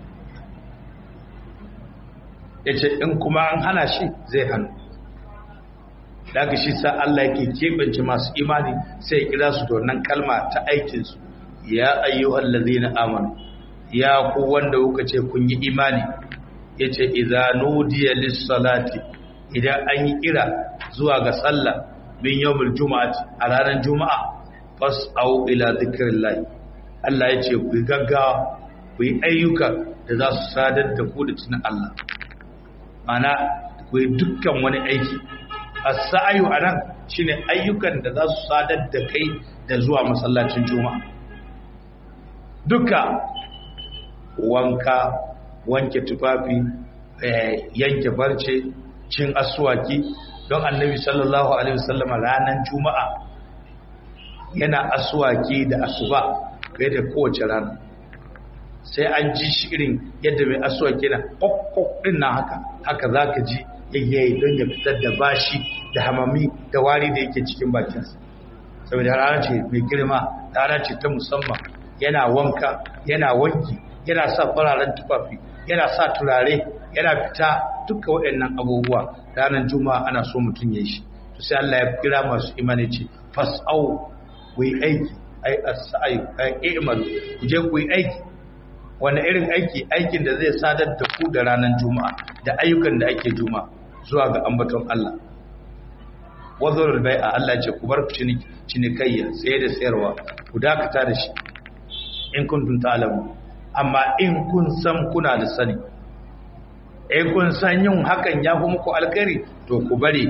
ya ce in kuma an hana shi zai hannu daga shi sa Allah yake keɓance masu imani sai ya kira su da wannan kalma ta aikinsu ya ayyuhal ladzina amanu ya ku wanda kuka ce kun yi imani yace idza nudiya lis-salati idan an yi kira zuwa ga sallah min yawmul jumu'ati a ranar juma'a fas'au ila dhikrillah Allah yace ku gaggawa ku yi ayyuka da za su sadar da ku da tunan Allah mana ku yi dukkan wani aiki as-sa'yu anan shine ayyukan da za su sadar da kai da zuwa masallacin juma'a duka wanka wanke tufafi yanke barce cin aswaki don annabi sallallahu alaihi wasallam ranar juma'a yana aswaki da asuba kai da kowace rana sai an ji shi irin yadda mai aswaki na kokkok din na haka zaka ji yayyayi don ya fitar da bashi da hamami da wari da yake cikin bakinsa saboda rana ce mai girma rana ce ta musamman yana wanka yana wanki yana sa fararen tufafi yana sa turare yana fita duka waɗannan abubuwa ranar juma'a ana so mutum ya yi shi to sai Allah ya kira masu imani ce fas'au ku yi aiki ai as-sa'i ai i'mal ku je ku yi aiki. Wani irin aiki? Aikin da zai sadar da ku da ranar juma'a da ayyukan da ake juma'a zuwa ga ambaton Allah. Wazarul bai'a, Allah ce ku bar cinikayya, saye da sayarwa, ku dakata da shi in kuntum ta'lamu, amma in kun san kuna da sani, in kun san yin hakan ya fi muku alkhairi to ku bari.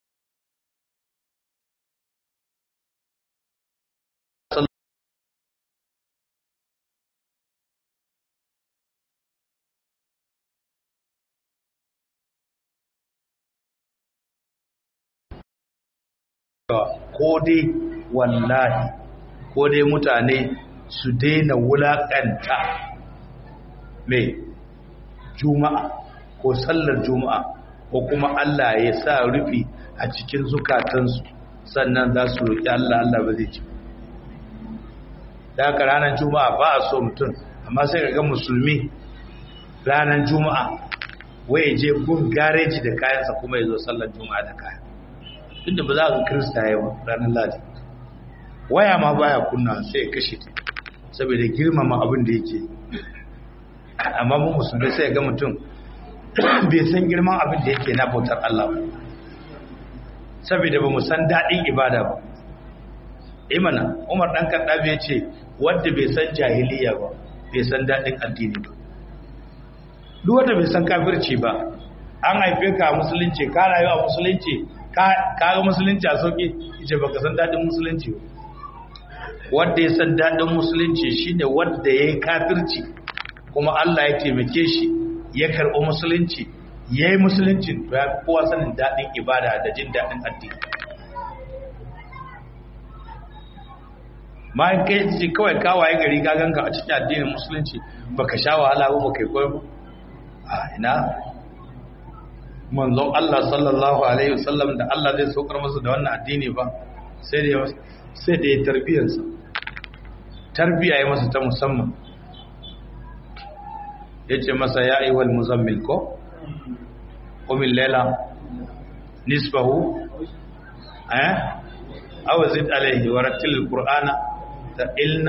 Ko dai wallahi, ko dai mutane su daina wulakanta mai juma'a ko sallar juma'a, ko kuma Allah ya sa rufi a cikin zukatansu sannan za su roƙi Allah, Allah ba zai ci. Da haka ranar juma'a ba a so mutum, amma sai ga musulmi ranar juma'a waye je gun gareji da kayansa kuma ya zo sallar juma'a da kaya. Tunda ba za ka kirista yawa ranar ladi, waya ma baya kunna sai ya kashe ta saboda girmama abin da yake. Amma mu musulmi sai ga mutum bai san girman abin da yake na bautar Allah ba, saboda ba mu san daɗin ibada ba. Imana Umar dan Kaddabi ya ce wanda bai san jahiliya ba bai san daɗin addini ba. Duk wanda bai san kafirci ba, an haife ka a musulunci, ka rayu a musulunci, ka ga musulunci a sauƙi, ita baka san daɗin musulunci ba. Wanda ya san daɗin musulunci shine wanda ya yi kafirci kuma Allah ya taimake shi ya karɓi musulunci, ya yi musulunci, to ya kowa sanin daɗin ibada da jin daɗin addini. Ma kai ce kawai kawaye gari ka ganka a cikin addinin musulunci baka sha wahala ba, baka yi koyo ba. A ina manzon Allah sallallahu alaihi wasallam da Allah zai saukar masa da wannan addini ba, sai da ya tarbiyarsa, tarbiya ya masa ta musamman. Yace masa ya ayyuhal muzammil ko qumil layla nisfahu aw zid alayhi wa rattil qur'ana ta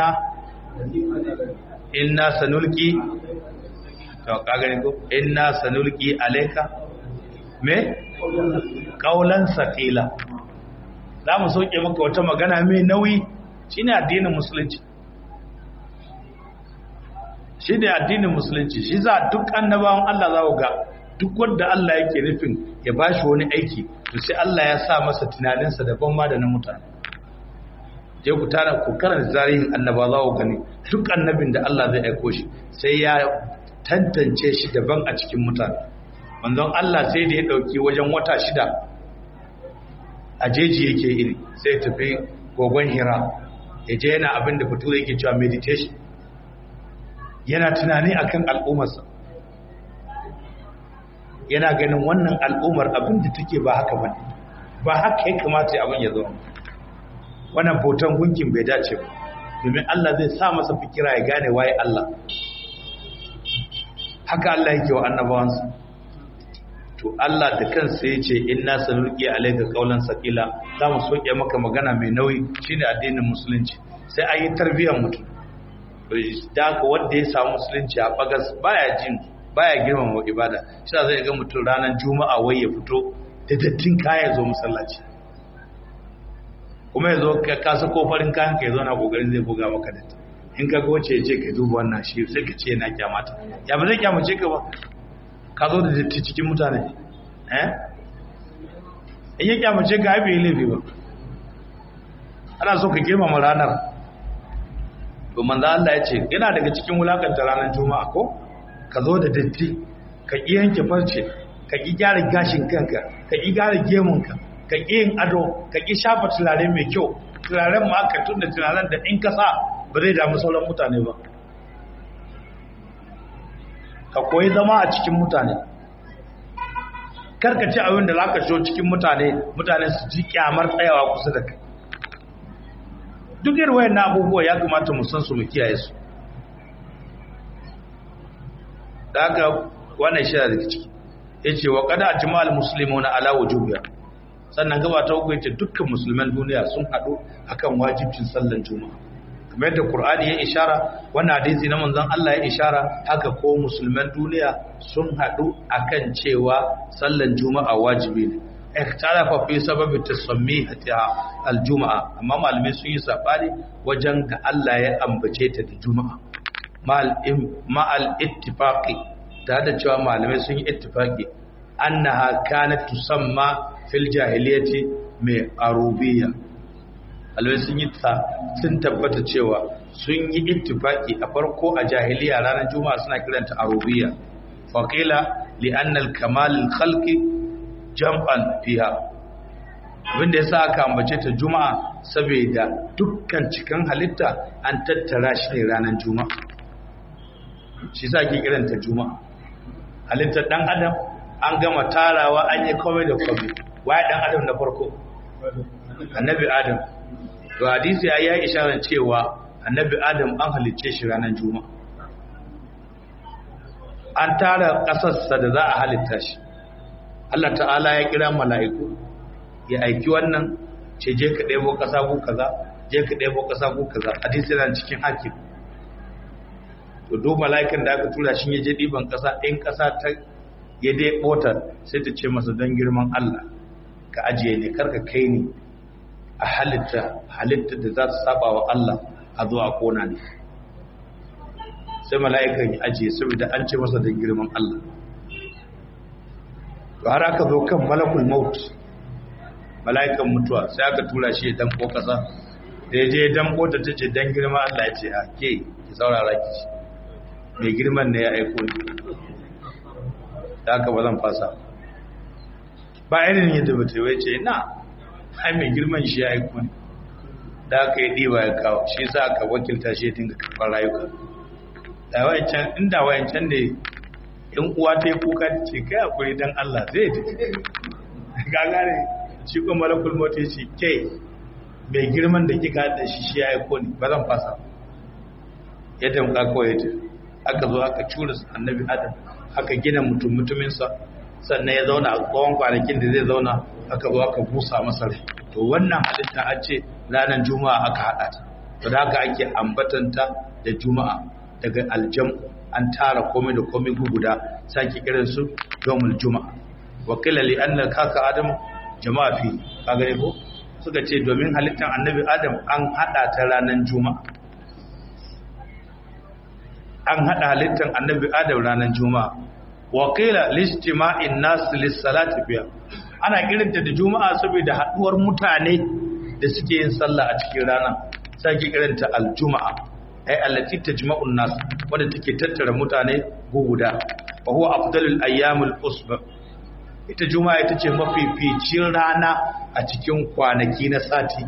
inna sanulqi, to kaga ne ko inna sanulqi alayka me kaulan sakila, za mu soke maka wata magana mai nauyi. Shine addinin musulunci, shi da addinin musulunci. Shi za duk annabawan Allah za ku ga duk wanda Allah yake nufin ya bashi wani aiki to sai Allah ya sa masa tunaninsa daban ma da na mutane. Je ku tara ku karanta tarihin annaba za ku gani duk annabin da Allah zai aiko shi sai ya tantance shi daban a cikin mutane. Manzon Allah sai da ya dauki wajen wata 6 a jeji yake iri, sai tafi gogon Hira ya je yana abin da bature yake cewa meditation, yana tunani akan al'ummarsa, yana ganin wannan al'ummar abin da take ba haka bane, ba haka ya kamata abin ya zo. Wannan bautan gunkin bai dace ba, domin Allah zai sa masa fikira ya gane waye Allah. Haka Allah yake wa annabawansa. To Allah da kansa ya ce inna sanulqi alayka qawlan saqila, za mu soke maka magana mai nauyi. Shine addinin musulunci, sai an yi tarbiyyar mutum. Da haka wanda ya samu musulunci a bagas baya girmama ibada. Shi zai ga mutum ranar juma'a wai ya fito da dattin kaya zo masallaci, kuma ya zo ka sako farin kayan ka ya zo na kokarin zai buga maka datti. In ka goce ya ce ka duba wannan shi sai ka ce yana kyamata. Ya ba zai kyamace ka ba, ka zo da datti cikin mutane. In ya kyamace ka haife laifi ba. Ana so ka girmama ranar. To manzo Allah ya ce yana daga cikin wulakanta ranar juma'a ko ka zo da datti, ka ƙi yanke farce, ka ƙi gyara gashin kanka, ka ƙi gyara gemunka, ka ƙi yin ado, ka ƙi shafa turare mai kyau, turaren ma aka tunda turaren da in ka sa ba zai damu sauran mutane ba. Ka koyi zama a cikin mutane, karka ci abin da za ka sho cikin mutane su ji kyamar tsayawa kusa da kai. Duk irin wayan abubuwa ya kamata mu san su, mu kiyaye su. Da haka wannan shi daga ciki yace wa qad ajma'al muslimuna ala wujubiha. Sannan gaba ta uku yace dukkan musulman duniya sun hadu akan wajibcin sallar juma'a. kamar yadda Qur'ani ya ishara, wannan hadisi na manzon Allah ya ishara, haka ko musulman duniya sun haɗu akan cewa sallan juma'a wajibi ne. Ikhtalafa fi sababi tasammihatiha al-juma'a, amma malamai sun yi sabani wajen da Allah ya ambace ta da juma'a. Ma'al ittifaqi, ta da cewa malamai sun yi ittifaqi annaha kanat tusamma fil jahiliyyati mai arubiyya. Malamai sun tabbata cewa sun yi ittifaqi a farko a jahiliya ranar juma'a suna kiranta arubiyya. Faqila li anna al-kamal al-khalqi jam'an fiha, abinda yasa aka ambace ta juma'a saboda dukkan cikin halitta an tattara shi ne ranar juma'a, shi yasa ake kiranta juma'a. Halittar dan adam an gama tarawa, an yi komai da komai. Waye dan adam na farko? Annabi Adam. To hadisi ya yi isharar cewa Annabi Adam an halicce shi ranar juma'a, an tara kasarsa da za a halitta shi. Allah ta'ala ya kira mala'iku ya aiki wannan ce je ka ɗebo ƙasa ko kaza, je ka ɗebo ƙasa ko kaza. Hadisi yana cikin Hakim. To duk mala'ikan da aka tura shi ya je ɗiban ƙasa, in ƙasa ta ya dai ɓota sai ta ce masa don girman Allah ka ajiye ne, karka kai ni a halitta da za su saba wa Allah a zuwa kona ne. Sai mala'ikan ya ajiye saboda an ce masa don girman Allah. To har aka zo kan malakul maut, mala'ikan mutuwa, sai aka tura shi ya danko kasa, da ya je ya danko ta tace dan girma Allah ya ce a ke ki saurara ki, mai girman ne ya aiko ni, da aka ba zan fasa ba irin yadda ba ta yi ce na ai mai girman shi ya aiko ni, da aka yi ɗiba ya kawo, shi sa aka wakilta shi ya dinga karɓar rayuka. Da wayancan, inda wayancan ne in uwa ta yi kuka ta ce kai hakuri dan Allah zai ji gagare, shi kuma malakul maut ya ce ke mai girman da kika da shi ya aiko ni, ba zan fasa. Ya damka kawai ya tafi. Aka zo aka cura Annabi Adam, aka gina mutuminsa, sannan ya zauna a tsawon kwanakin da zai zauna, aka zo aka busa masa rai. To wannan halitta an ce ranar juma'a aka haɗa ta, to da haka ake ambatanta da juma'a daga aljam'u, an tara komai da komai guda, sake kiran su yawmul juma'a. Wa qila li anna kaka adam jama'a fi, kaga ne ko suka ce domin halittar Annabi Adam an hada ta ranar juma'a, an hada halittar Annabi Adam ranar juma'a. Wa qila listima'in nas lis-salati fiha, ana kiranta da juma'a saboda haduwar mutane da suke yin sallah a cikin rana, sake kiranta al-juma'a, ai allati tajma'un nas, wanda take tattara mutane guguda. Wa huwa afdalul ayyamul usba, ita juma'a ita ce mafificin rana a cikin kwanaki na sati.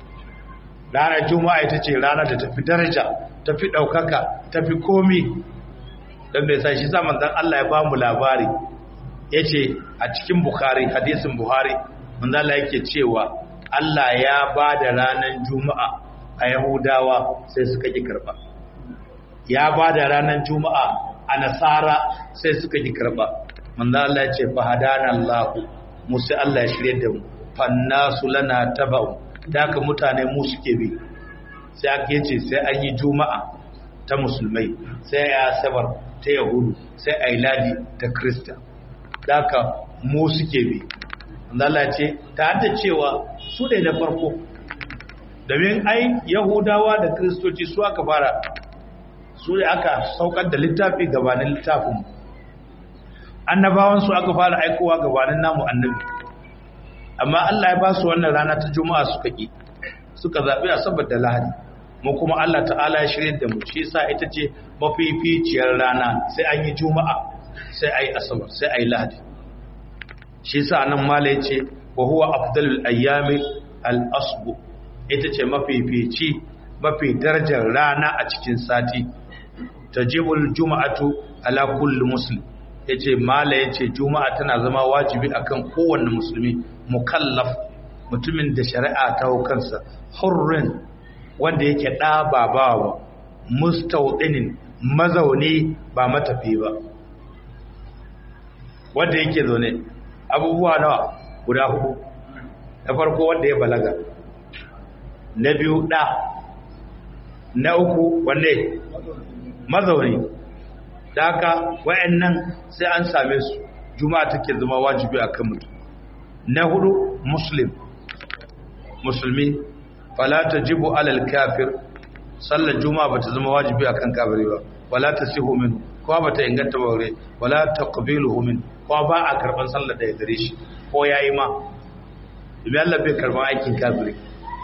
Ranar juma'a ita ce rana da tafi daraja, tafi daukaka, tafi komi. Dan bai sai shi zaman dan Allah ya ba mu labari, yace a cikin Bukhari, hadisin Buhari, manzo Allah yake cewa Allah ya ba da ranar juma'a a Yahudawa sai suka ƙi karɓa, ya ba da ranar juma'a a Nasara sai suka ƙi karɓa. Manzo Allah ya ce fa hadana Allah, mu sai Allah ya shirye da mu, fannasu lana tabau, da ka mutane mu suke bi. Sai aka yace sai an yi juma'a ta musulmai, sai ya asabar ta yahudu, sai ai ladi ta krista, da ka mu suke bi. Manzo Allah ya ce ta da cewa su ne na farko, domin ai yahudawa da kristoci su aka fara, su ne aka saukar da littafi gabanin littafin, annabawan su aka fara aikowa gabanin namu annabi. Amma Allah ya ba su wannan rana ta juma'a suka zaɓi asabar da lahadi, mu kuma Allah ta'ala ya shirye da mu, shi yasa ita ce mafificiyar rana, sai an yi juma'a, sai ai asabar, sai ai lahadi. Shi yasa nan mala yace wa huwa afdalul ayyami al-asbu, ita ce mafifici, mafi darajar rana a cikin sati. Tajibul juma'atu ala kulli muslim, yace mala yace juma'a tana zama wajibi akan kowanne musulmi mukallaf, mutumin da shari'a ta hukansa, hurrin, wanda yake da ba mustawdinin, mazauni ba matafi ba, wanda yake zaune. Abubuwa nawa? Guda hudu. Na farko wanda ya balaga, na biyu da, na uku wanne mazauni. Da haka wayannan sai an same su juma'a take zama wajibi akan mutum. Na hudu musulmi fala tajibu alal kafir, sallar juma'a bata zama wajibi akan kafiri ba, wala tasihu minhu ko bata inganta ba wure, wala taqbiluhu min ko ba a karban sallar da ya gare shi ko yayi ma idan Allah bai karban aikin kafiri.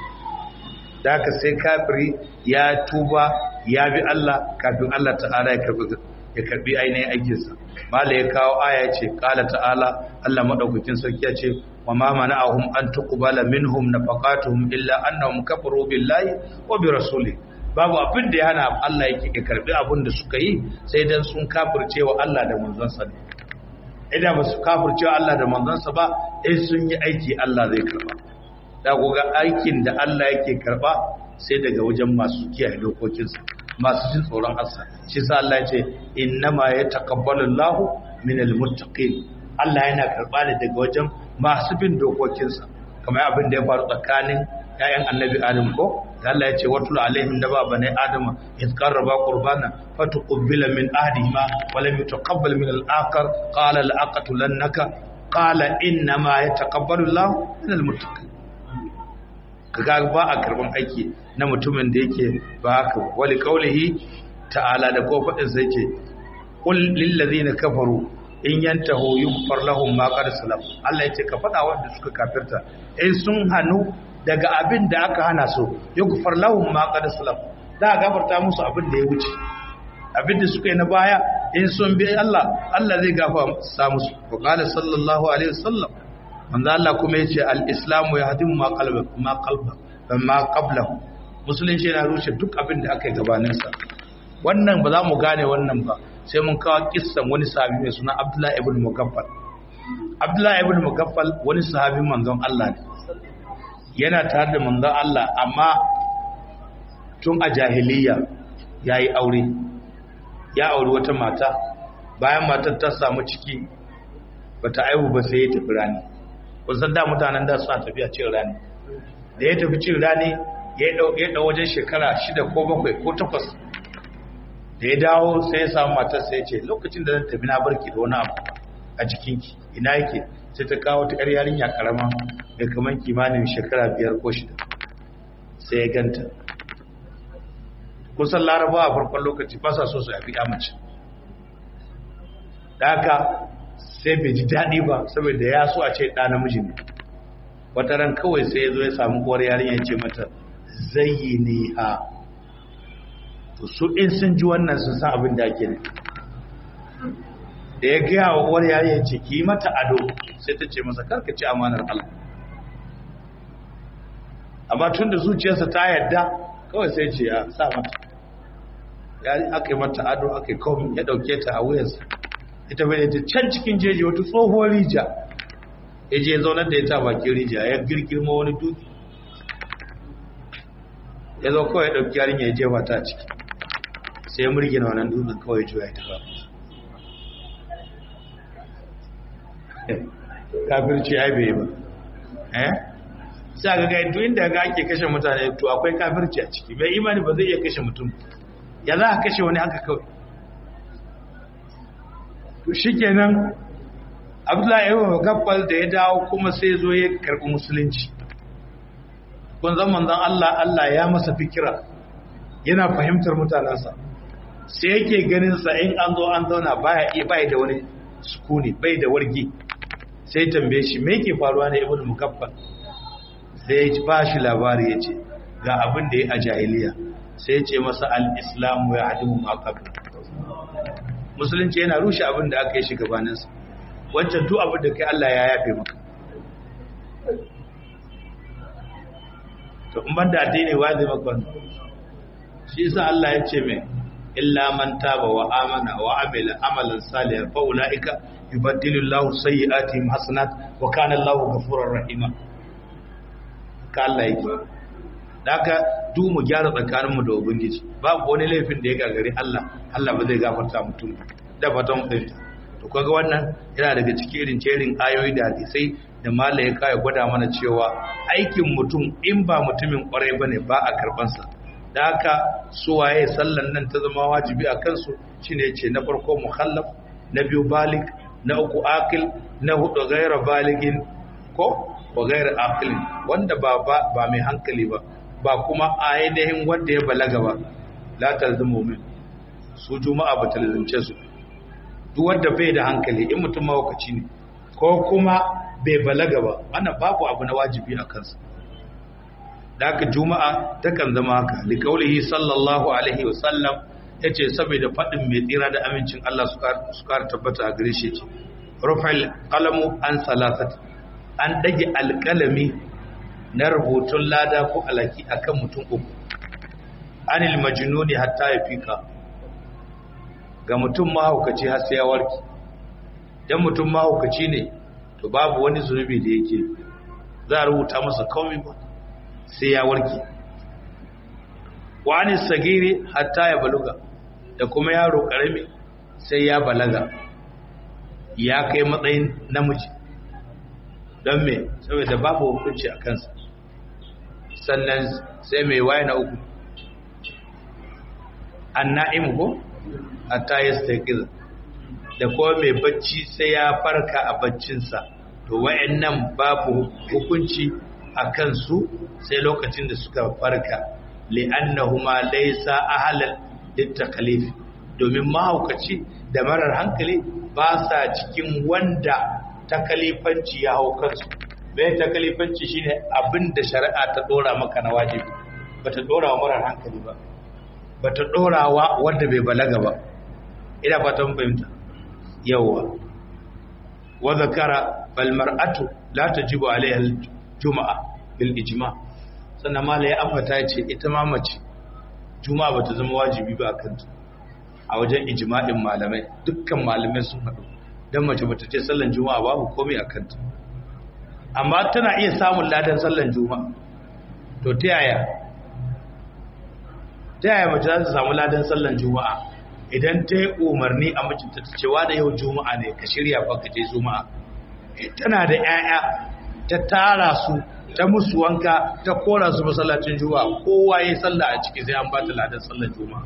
Da haka sai kafiri ya tuba ya bi Allah kafin Allah ta'ala ya karbi ainihin aikinsa. Mala ya kawo aya ce qala ta'ala, Allah madaukakin sarki ya ce wa ma mana'ahum an tuqbala minhum nafaqatuhum illa annahum kafaru billahi wa bi rasulihi. Babu abin da ya hana Allah yake karbi abin da suka yi sai dan sun kafircewa Allah da manzonsa ne. Idan ba su kafircewa Allah da manzonsa ba, sun yi aiki Allah zai karba. Da goga aikin da Allah yake karba sai daga wajen masu kiyaye dokokinsa, masu jin tsoron Allah. Shi sa Allah ya ce innama yataqabbalu Allahu minal muttaqin. Allah yana karba ne daga wajen masu bin dokokinsa, kamar abin da ya faru tsakanin ƴaƴan Annabi Adam ko da Allah ya ce watul alaihim naba bani adama iz qarraba qurbana fatuqbila min ahadihima wa lam yutaqabbal min al-akhar qala la-aqtulannaka qala innama yataqabbalu Allahu minal muttaqin. Kaga ba a karban aiki na mutumin da yake ba haka. Wali qaulihi ta'ala, da ko fadin sai yake qul lil ladina kafaru in yantahu yughfar lahum ma qad salaf. Allah yace ka fada wanda suka kafirta in sun hanu daga abin da aka hana su yughfar lahum ma qad salaf, da gafarta musu abin da ya wuce, abin da suka yi na baya in sun bi Allah zai gafarta musu. Wa qala sallallahu alaihi wasallam, manzo Allah kuma yace al-islamu yahdimu ma qablahu. Musulunci yana rushe duk abin da aka yi gabanin sa. Wannan ba za mu gane wannan ba sai mun kawo kissan wani sahabi mai suna Abdullah ibn Mugaffal. Abdullah ibn Mugaffal wani sahabin manzon Allah ne, yana tare da manzon Allah, amma tun a jahiliya yayi aure, ya auri wata mata. Bayan matar ta samu ciki bata aihu ba sai ya tafi rani. Kusan da mutanen da suna tafiya cin rani. Da ya tafi cin rani ya dau wajen shekara 6 ko 7 ko 8. Da ya dawo sai ya samu matar sai ya ce lokacin da zan tafi na barki da wani abu a jikinki, ina yake? Sai ta kawo ta yar yarinya karama da kaman kimanin shekara 5 ko 6. Sai ya ganta. Kusan Laraba a farkon lokaci ba sa so su yafi mace. Da haka sai bai ji daɗi ba saboda ya so a ce ɗa namiji ne. Wata ran kawai sai ya zo ya samu uwar yarinya ya ce mata zayyini ha. To su in sun ji wannan sun san abin da ake ne. Da ya gaya wa uwar yarinya ce ki mata ado, sai ta ce masa karka ci amanar Allah. Amma tun da zuciyarsa ta yarda kawai sai ce ya sa mata. Aka yi mata ado, aka yi komi, ya ɗauke ta a wuyansa. Ita bai ta can cikin jeji wata tsohuwar rija, ya je zaunar da ya ta bakin rija, ya girgirma wani dutse, ya zo kawai ya ɗauki yarinya ya jefa ta ciki, sai ya murgina wannan dutsen kawai juya ya tafa. Kafirci ai bai ba, sai ga duk inda ga ake kashe mutane to akwai kafirci a ciki. Bai imani ba zai iya kashe mutum, ya za a kashe wani haka kawai. To shikenan Abdullahi ibn Mugaffal da ya dawo kuma sai zo ya karbi musulunci. Kun zan manzon Allah ya masa fikira, yana fahimtar mutanansa, sai yake ganin sa in an zo an zauna bai da wani sukuni, bai da wargi. Sai tambaye shi me yake faruwa ne ibn Mugaffal? Sai ya ba shi labari, ya ce ga abin da ya a jahiliya. Sai ya ce masa al-islamu ya hadimu ma qabla. Musulunci yana rushe abin da aka yi shi gabaninsa. Wancan duk abin da kai Allah ya yafe maka. To in banda addini wa zai maka wannan? Shi yasa Allah ya ce mai illa man taba wa amana wa amila amalan salihan fa ulaika yubaddilu Allahu sayyi'atihim hasanat wa kana Allahu ghafurur rahima. Ka Allah yake. Daga duk mu gyara tsakaninmu da ubangiji, babu wani laifin da ya gagari Allah ba zai gafarta mutum da fatan ɗin. To kaga wannan yana daga cikin irin ayoyi da hadisai da mala ya kai gwada mana cewa aikin mutum in ba mutumin kwarai bane ba a karban sa. da haka suwaye sallan nan ta zama wajibi a kansu shine yace na farko mukhallaf, na biyu balik, na uku akil, na hudu gaira baligin ko wa gaira akil, wanda ba mai hankali ba kuma ainihin wanda ya balaga ba, la talzimu min su juma'a ba ta lazimce su. Duk wanda bai da hankali, in mutum mawakaci ne ko kuma bai balaga ba, wannan babu abu na wajibi a kansa. Da haka juma'a takan zama haka liqaulihi sallallahu alaihi wasallam, yace saboda fadin mai tsira da amincin Allah su kar tabbata a gare shi, rufa'il qalamu an salasat, an dage alqalami na rubutun lada ko alaki akan mutum uku. Anil majnuni hatta yafika, ga mutum mahaukaci har sai ya warke. Dan mutum mahaukaci ne to babu wani zunubi da yake za a rubuta masa komai ba sai ya warke. Wa anis sagiri hatta ya baluga, da kuma yaro karami sai ya balaga ya kai matsayin namiji. Don me? Saboda babu hukunci a kansa. Sannan sai mai waye na uku, anna'im ko hatta yastaqiz, da kuma mai bacci sai ya farka a baccinsa. To wayannan babu hukunci a kansu sai lokacin da suka farka, li'annahuma laysa ahlan litakalif, domin mahaukaci da marar hankali ba sa cikin wanda takalifanci ya hau kansu. Bai takalifanci shine abinda shari'a ta dora maka na wajibi, bata dora wa marar hankali ba, bata dora wa wanda bai balaga ba. Ina fatan fahimta. Yawwa wa zakara bal mar'atu la tajibu alaiha al-jum'a bil ijma'. Sannan malai ya ambata yace ita ma mace juma'a bata zama wajibi ba kanta a wajen ijma'in malamai, dukkan malamai sun haɗu dan mace bata ce sallan juma'a babu komai a kanta, amma tana iya samun ladan sallan juma'a. To ta yaya mace za ta samu ladan sallan juma'a? Idan ta yi umarni a mijinta ta cewa da yau juma'a ne ka shirya fa ka je juma'a, tana da 'ya'ya ta tara su, ta musu wanka, ta kora su masallacin juma'a, kowa ya sallah a ciki sai an ba ta ladan sallar juma'a.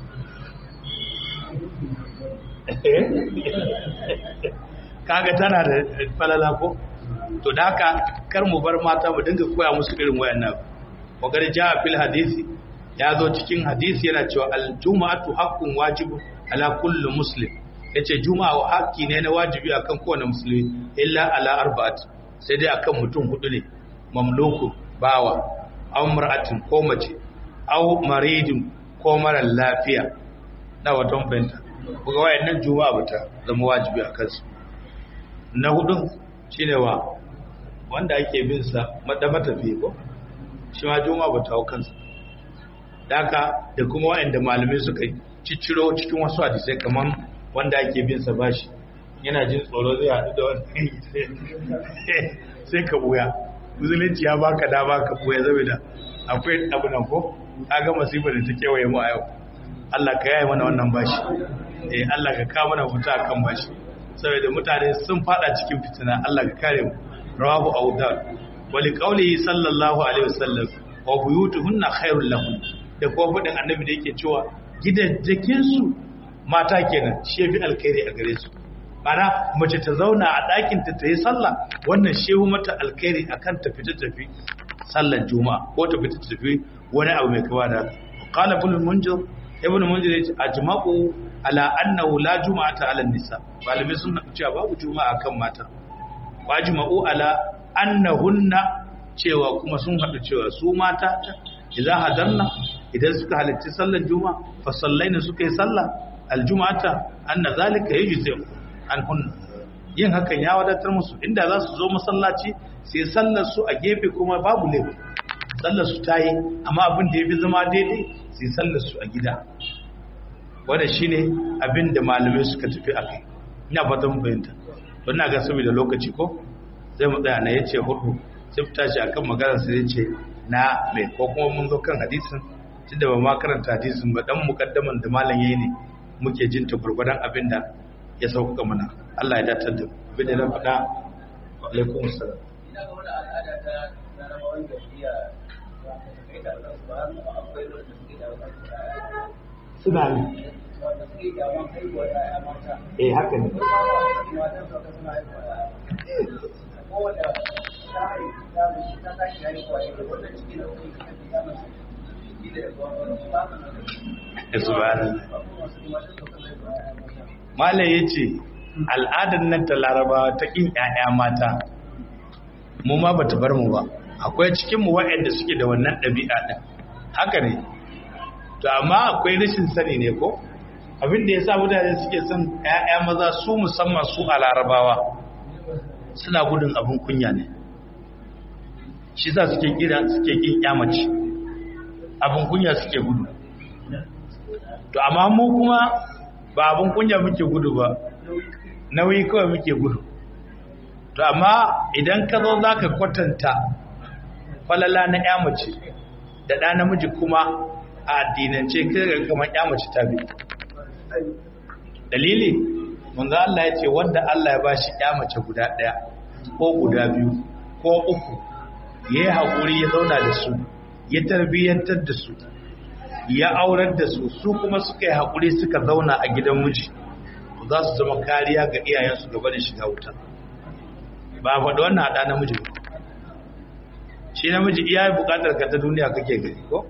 Kaga tana da falala ko? To da haka kar mu bar mata mu dinga koya musu irin wayannan. Wa gar ja'a fil hadisi, ya zo cikin hadisi yana cewa al-juma'atu haqqun wajibun ala kulli muslim, yace juma'a haƙƙi ne na wajibi akan kowane musulmi, illa ala arba'at, sai dai akan mutum hudu ne, mamluku bawa, aw mar'atin ko mace, aw maridin ko mara lafiya. Na watan benta kuga wayannan juma'a bata zama wajibi akan su. Na hudu shine wanda ake bin sa matafi ko shi ma juma'a bata hau kansa. Daka da kuma wayanda malamai suka cicciro cikin wasu hadisai, kaman wanda ake bin sa bashi yana jin tsoro zai haɗu da wani sai ka buya. Musulunci ya baka dama ka buya saboda akwai abu nan ko kaga masifa da ta kewaye mu a yau. Allah ka yaye mana wannan bashi, Allah ka kawo mana fita akan bashi, saboda mutane sun fada cikin fitina. Allah ka kare mu. Rawahu Awdad wa liqaulihi sallallahu alaihi wasallam wa buyutuhunna khairul lahum, da kuma fadin annabi da yake cewa gidajjakin su mata kenan shi yafi alkhairi a gare su. Mana mace ta zauna a ɗakin ta yi sallah, wannan shehu mata alkhairi akan ta fita tafi sallar juma'a ko ta fita tafi wani abu mai kawa da. Qala ibn munzir yace ajma'u ala annahu la juma'ata ala nisa, malamai sun cewa babu juma'a kan mata. Wajma'u ala annahunna, cewa kuma sun haɗu cewa su mata idan hadarna, idan suka halarci sallar juma'a fa sallaina suka yi sallah aljuma'ata anna zalika yujzi anhunna, yin hakan ya wadatar musu. Inda za su zo masallaci sai sallar su a gefe kuma babu laifi, sallar su tayi, amma abin da yafi zama daidai sai sallar su a gida. Wanda shine abin da malamai suka tafi akai. Ina fatan bayanta. Don na ga saboda lokaci ko zai mu tsaya na yace hudu, sai fita shi akan maganar sai yace na mai, ko kuma mun zo kan hadisin tunda ba ma karanta hadisin ba, dan mukaddaman da malam yayi ne muke jin ta gurgurdan abin da ya sauka mana. Allah ya datar da abin da na faɗa. Wa alaikum assalam. Ina ga wani al'ada ta zama wanda shi ya kai da Allah subhanahu wa ta'ala, akwai wanda suke da suna ne haka ne Malam ya ce al'adar nan ta Laraba ta ƙin ‘ya'ya mata mu ma ba ta bar mu ba, akwai cikinmu waɗanda suke da wannan ɗabi'a ɗin haka ne, to amma akwai rashin sani ne ko abinda ya sa mutane suke son ‘ya'ya maza su musamman su a Larabawa suna gudun abin kunya ne, shi sa suke ƙin ‘yamaci abin kunya suke gudu. To amma mu kuma ba abin kunya muke gudu ba, nauyi kawai muke gudu. To amma idan ka zo za ka kwatanta falala na ya mace da ɗa namiji kuma a addinance kai kamar ya mace ta bi. Dalili manzo Allah ya ce wanda Allah ya bashi ya mace guda ɗaya ko guda biyu ko uku yayi hakuri ya zauna da su ya tarbiyyantar da su ya aurar da su su kuma suka yi hakuri suka zauna a gidan miji za su zama kariya ga iyayensu gaba da shiga wuta. Ba faɗi wannan haɗa namiji ba, shi namiji iya buƙatar ka ta duniya kake gani ko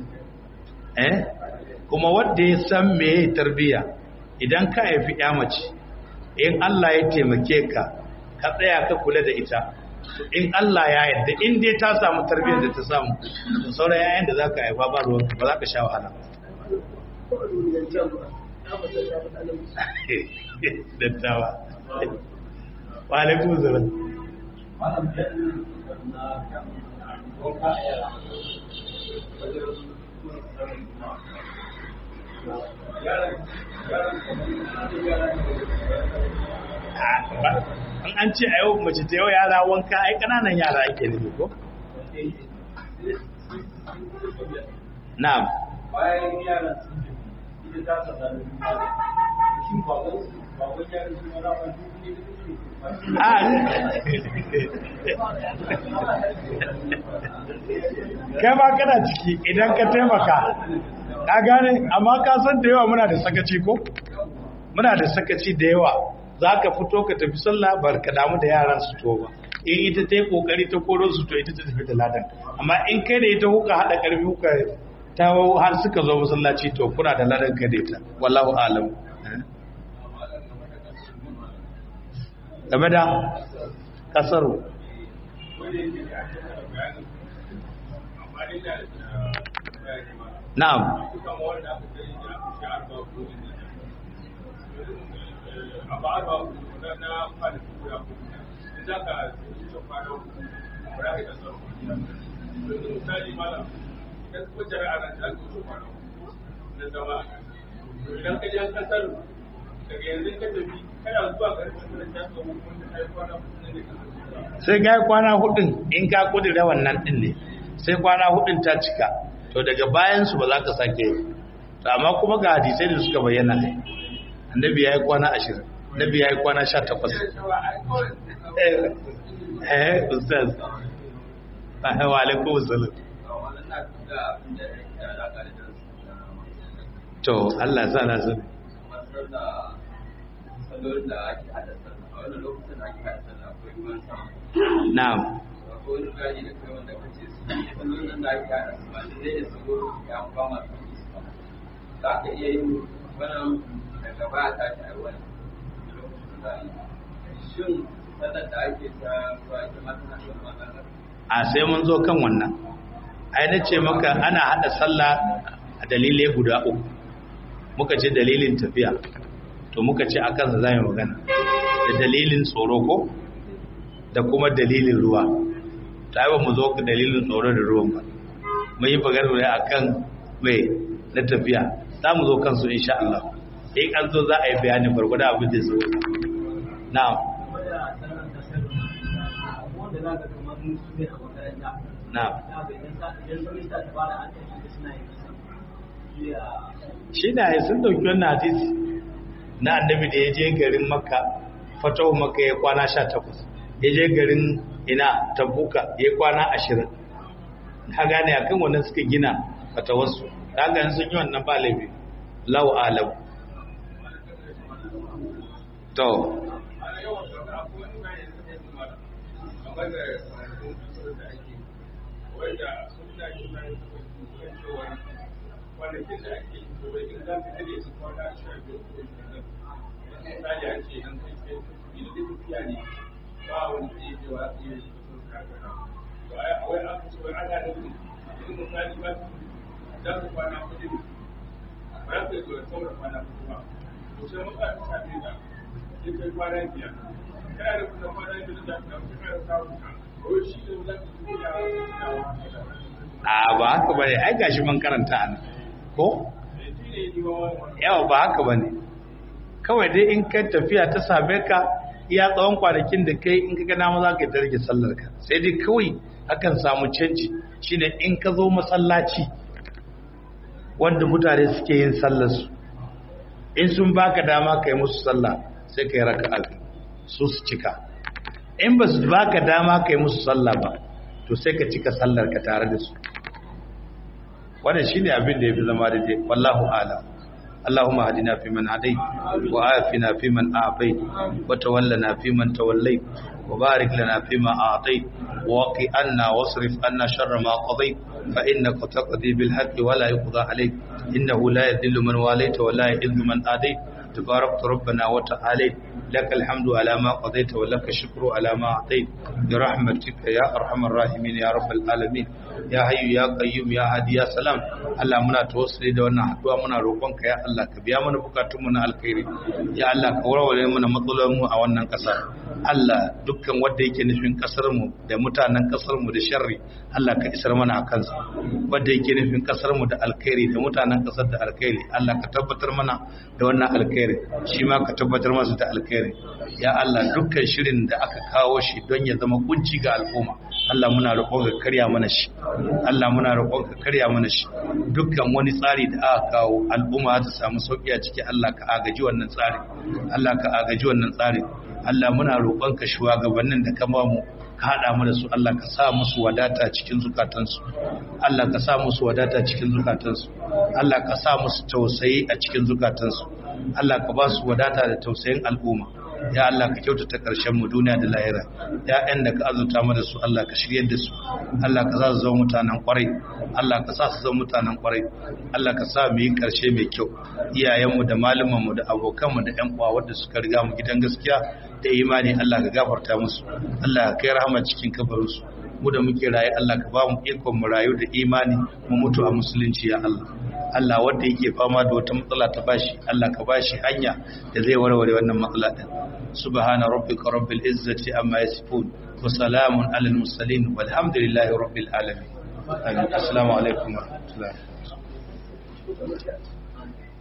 kuma wanda ya san meye tarbiyya idan ka haifi ya mace in Allah ya taimake ka ka tsaya ka kula da ita, in Allah ya yarda in dai ta samu tarbiyyar da ta samu to sauran yayin da zaka haifa ba ruwanka ba za ka sha wahala dattawa wa alaikum salam. An ce a yau mace ta yau yara wanka ai kananan yara ake nufi ko? Na'am. Bayan yaran sun ji ita ta tsada shin baban yaran sun wala ban kai ma kana ciki idan ka taimaka ka gane, amma ka san da yawa muna da sakaci ko? Muna da sakaci da yawa, za ka fito ka tafi sallah ba ka damu da yaran su to ba, in ita ta yi kokari ta koro su to ita ta tafi da ladan, amma in kai da ita kuka haɗa ƙarfi kuka ta har suka zo masallaci to kuna da ladan ka da ita, wallahu alam. Game da kasaro na'am sai ga kwana hudun in ka kudura wannan din ne sai kwana hudun ta cika to daga bayan su ba za ka sake to amma kuma ga hadisai da suka bayyana annabi yayi kwana 20 annabi yayi kwana 18 ustaz wa alaikum assalam. To Allah ya sa na sani na'am a sai mun zo kan wannan ai na ce maka ana hada sallah a dalilai guda uku, muka ce dalilin tafiya to muka ce a kansa za mu magana da dalilin tsoro ko da kuma dalilin ruwa. Ta yi ba mu zo ka dalilin tsoro da ruwan ba, mun yi magana ne a kan mai na tafiya, za mu zo kansu insha Allah in an zo za a yi bayanin gwargwada abin da zo. Na'am. Na'am. Shi na yi sun dauki wannan hadisi na annabi da ya je garin Makka, fatahu Makka ya kwana 18, ya je garin ina Tabuka ya kwana 20. Ka gane akan wannan suka gina fatawarsu daga sun yi wannan ba laifi lau alam to ba haka bane ai gashi mun karanta an ko yawa ba haka bane kawai dai in ka tafiya ta same ka iya tsawon kwanakin da kai in ka ga dama za ka rage sallar ka sai dai kawai akan samu canji shine in ka zo masallaci wanda mutane suke yin sallar su in sun baka dama kai musu sallah sai kai raka'a su cika in ba su baka dama kai musu sallah ba to sai ka cika sallar ka tare da su wannan shine abin da yafi zama da dai wallahu a'lam اللهم اهدنا فيمن هديت وعافنا فيمن أعطيت وتولنا فيمن توليت وبارك لنا فيما أعطيت وقِ عنا واصرف عنا شر ما قضيت فإنك تقضي بالحق ولا يقضى عليك إنه لا يذل من واليت ولا يعز من آديت تباركت ربنا وتعاليت لك الحمد على ما قضيت ولك الشكر على ما أعطيت برحمتك يا أرحم الراحمين يا رب العالمين يا حي يا قيوم يا هادي يا سلام Allah muna tawassuli da wannan haduwa muna roƙonka ya Allah ka biya mana bukatun mu na alkhairi ya Allah ka warware mana matsalolin mu a wannan ƙasa Allah dukkan wanda yake nufin ƙasar mu da mutanen ƙasar mu da sharri Allah ka isar mana akan sa wanda yake nufin ƙasar mu da alkhairi da mutanen ƙasar da alkhairi Allah ka tabbatar mana da wannan alkhairi shi ma ka tabbatar masa da alkhairi ya Allah dukkan shirin da aka kawo shi don ya zama kunci ga al'umma Allah muna roƙonka karya mana shi Allah muna roƙonka karya mana shi dukkan wani tsari da aka kawo al'umma ta samu sauki a ciki Allah ka agaji wannan tsari Allah ka agaji wannan tsari Allah muna roƙonka shugabannin da ka ba mu ka hada mu da su Allah ka sa musu wadata cikin zukatansu Allah ka sa musu wadata cikin zukatansu Allah ka sa musu tausayi a cikin zukatansu Allah ka ba su wadata da tausayin al'umma ya Allah ka kyautata ƙarshen mu duniya da lahira ya'yan da ka azurta mu da su Allah ka shiryar da su Allah ka sa su zama mutanen ƙwarai Allah ka sa su zama mutanen ƙwarai Allah ka sa mu yi ƙarshe mai kyau iyayenmu da malamanmu da abokanmu da ƴan uwa wanda suka riga mu gidan gaskiya da imani Allah ka gafarta musu Allah ka kai rahama cikin kabarin su mu da muke raye Allah ka ba mu ikon mu rayu da imani mu mutu a musulunci ya Allah Allah wanda yake fama da wata matsala ta bashi Allah ka bashi hanya da zai warware wannan matsala din subhana rabbika rabbil izzati amma yasifun wa salamun alal mursalin walhamdulillahi rabbil alamin assalamu alaikum wa rahmatullahi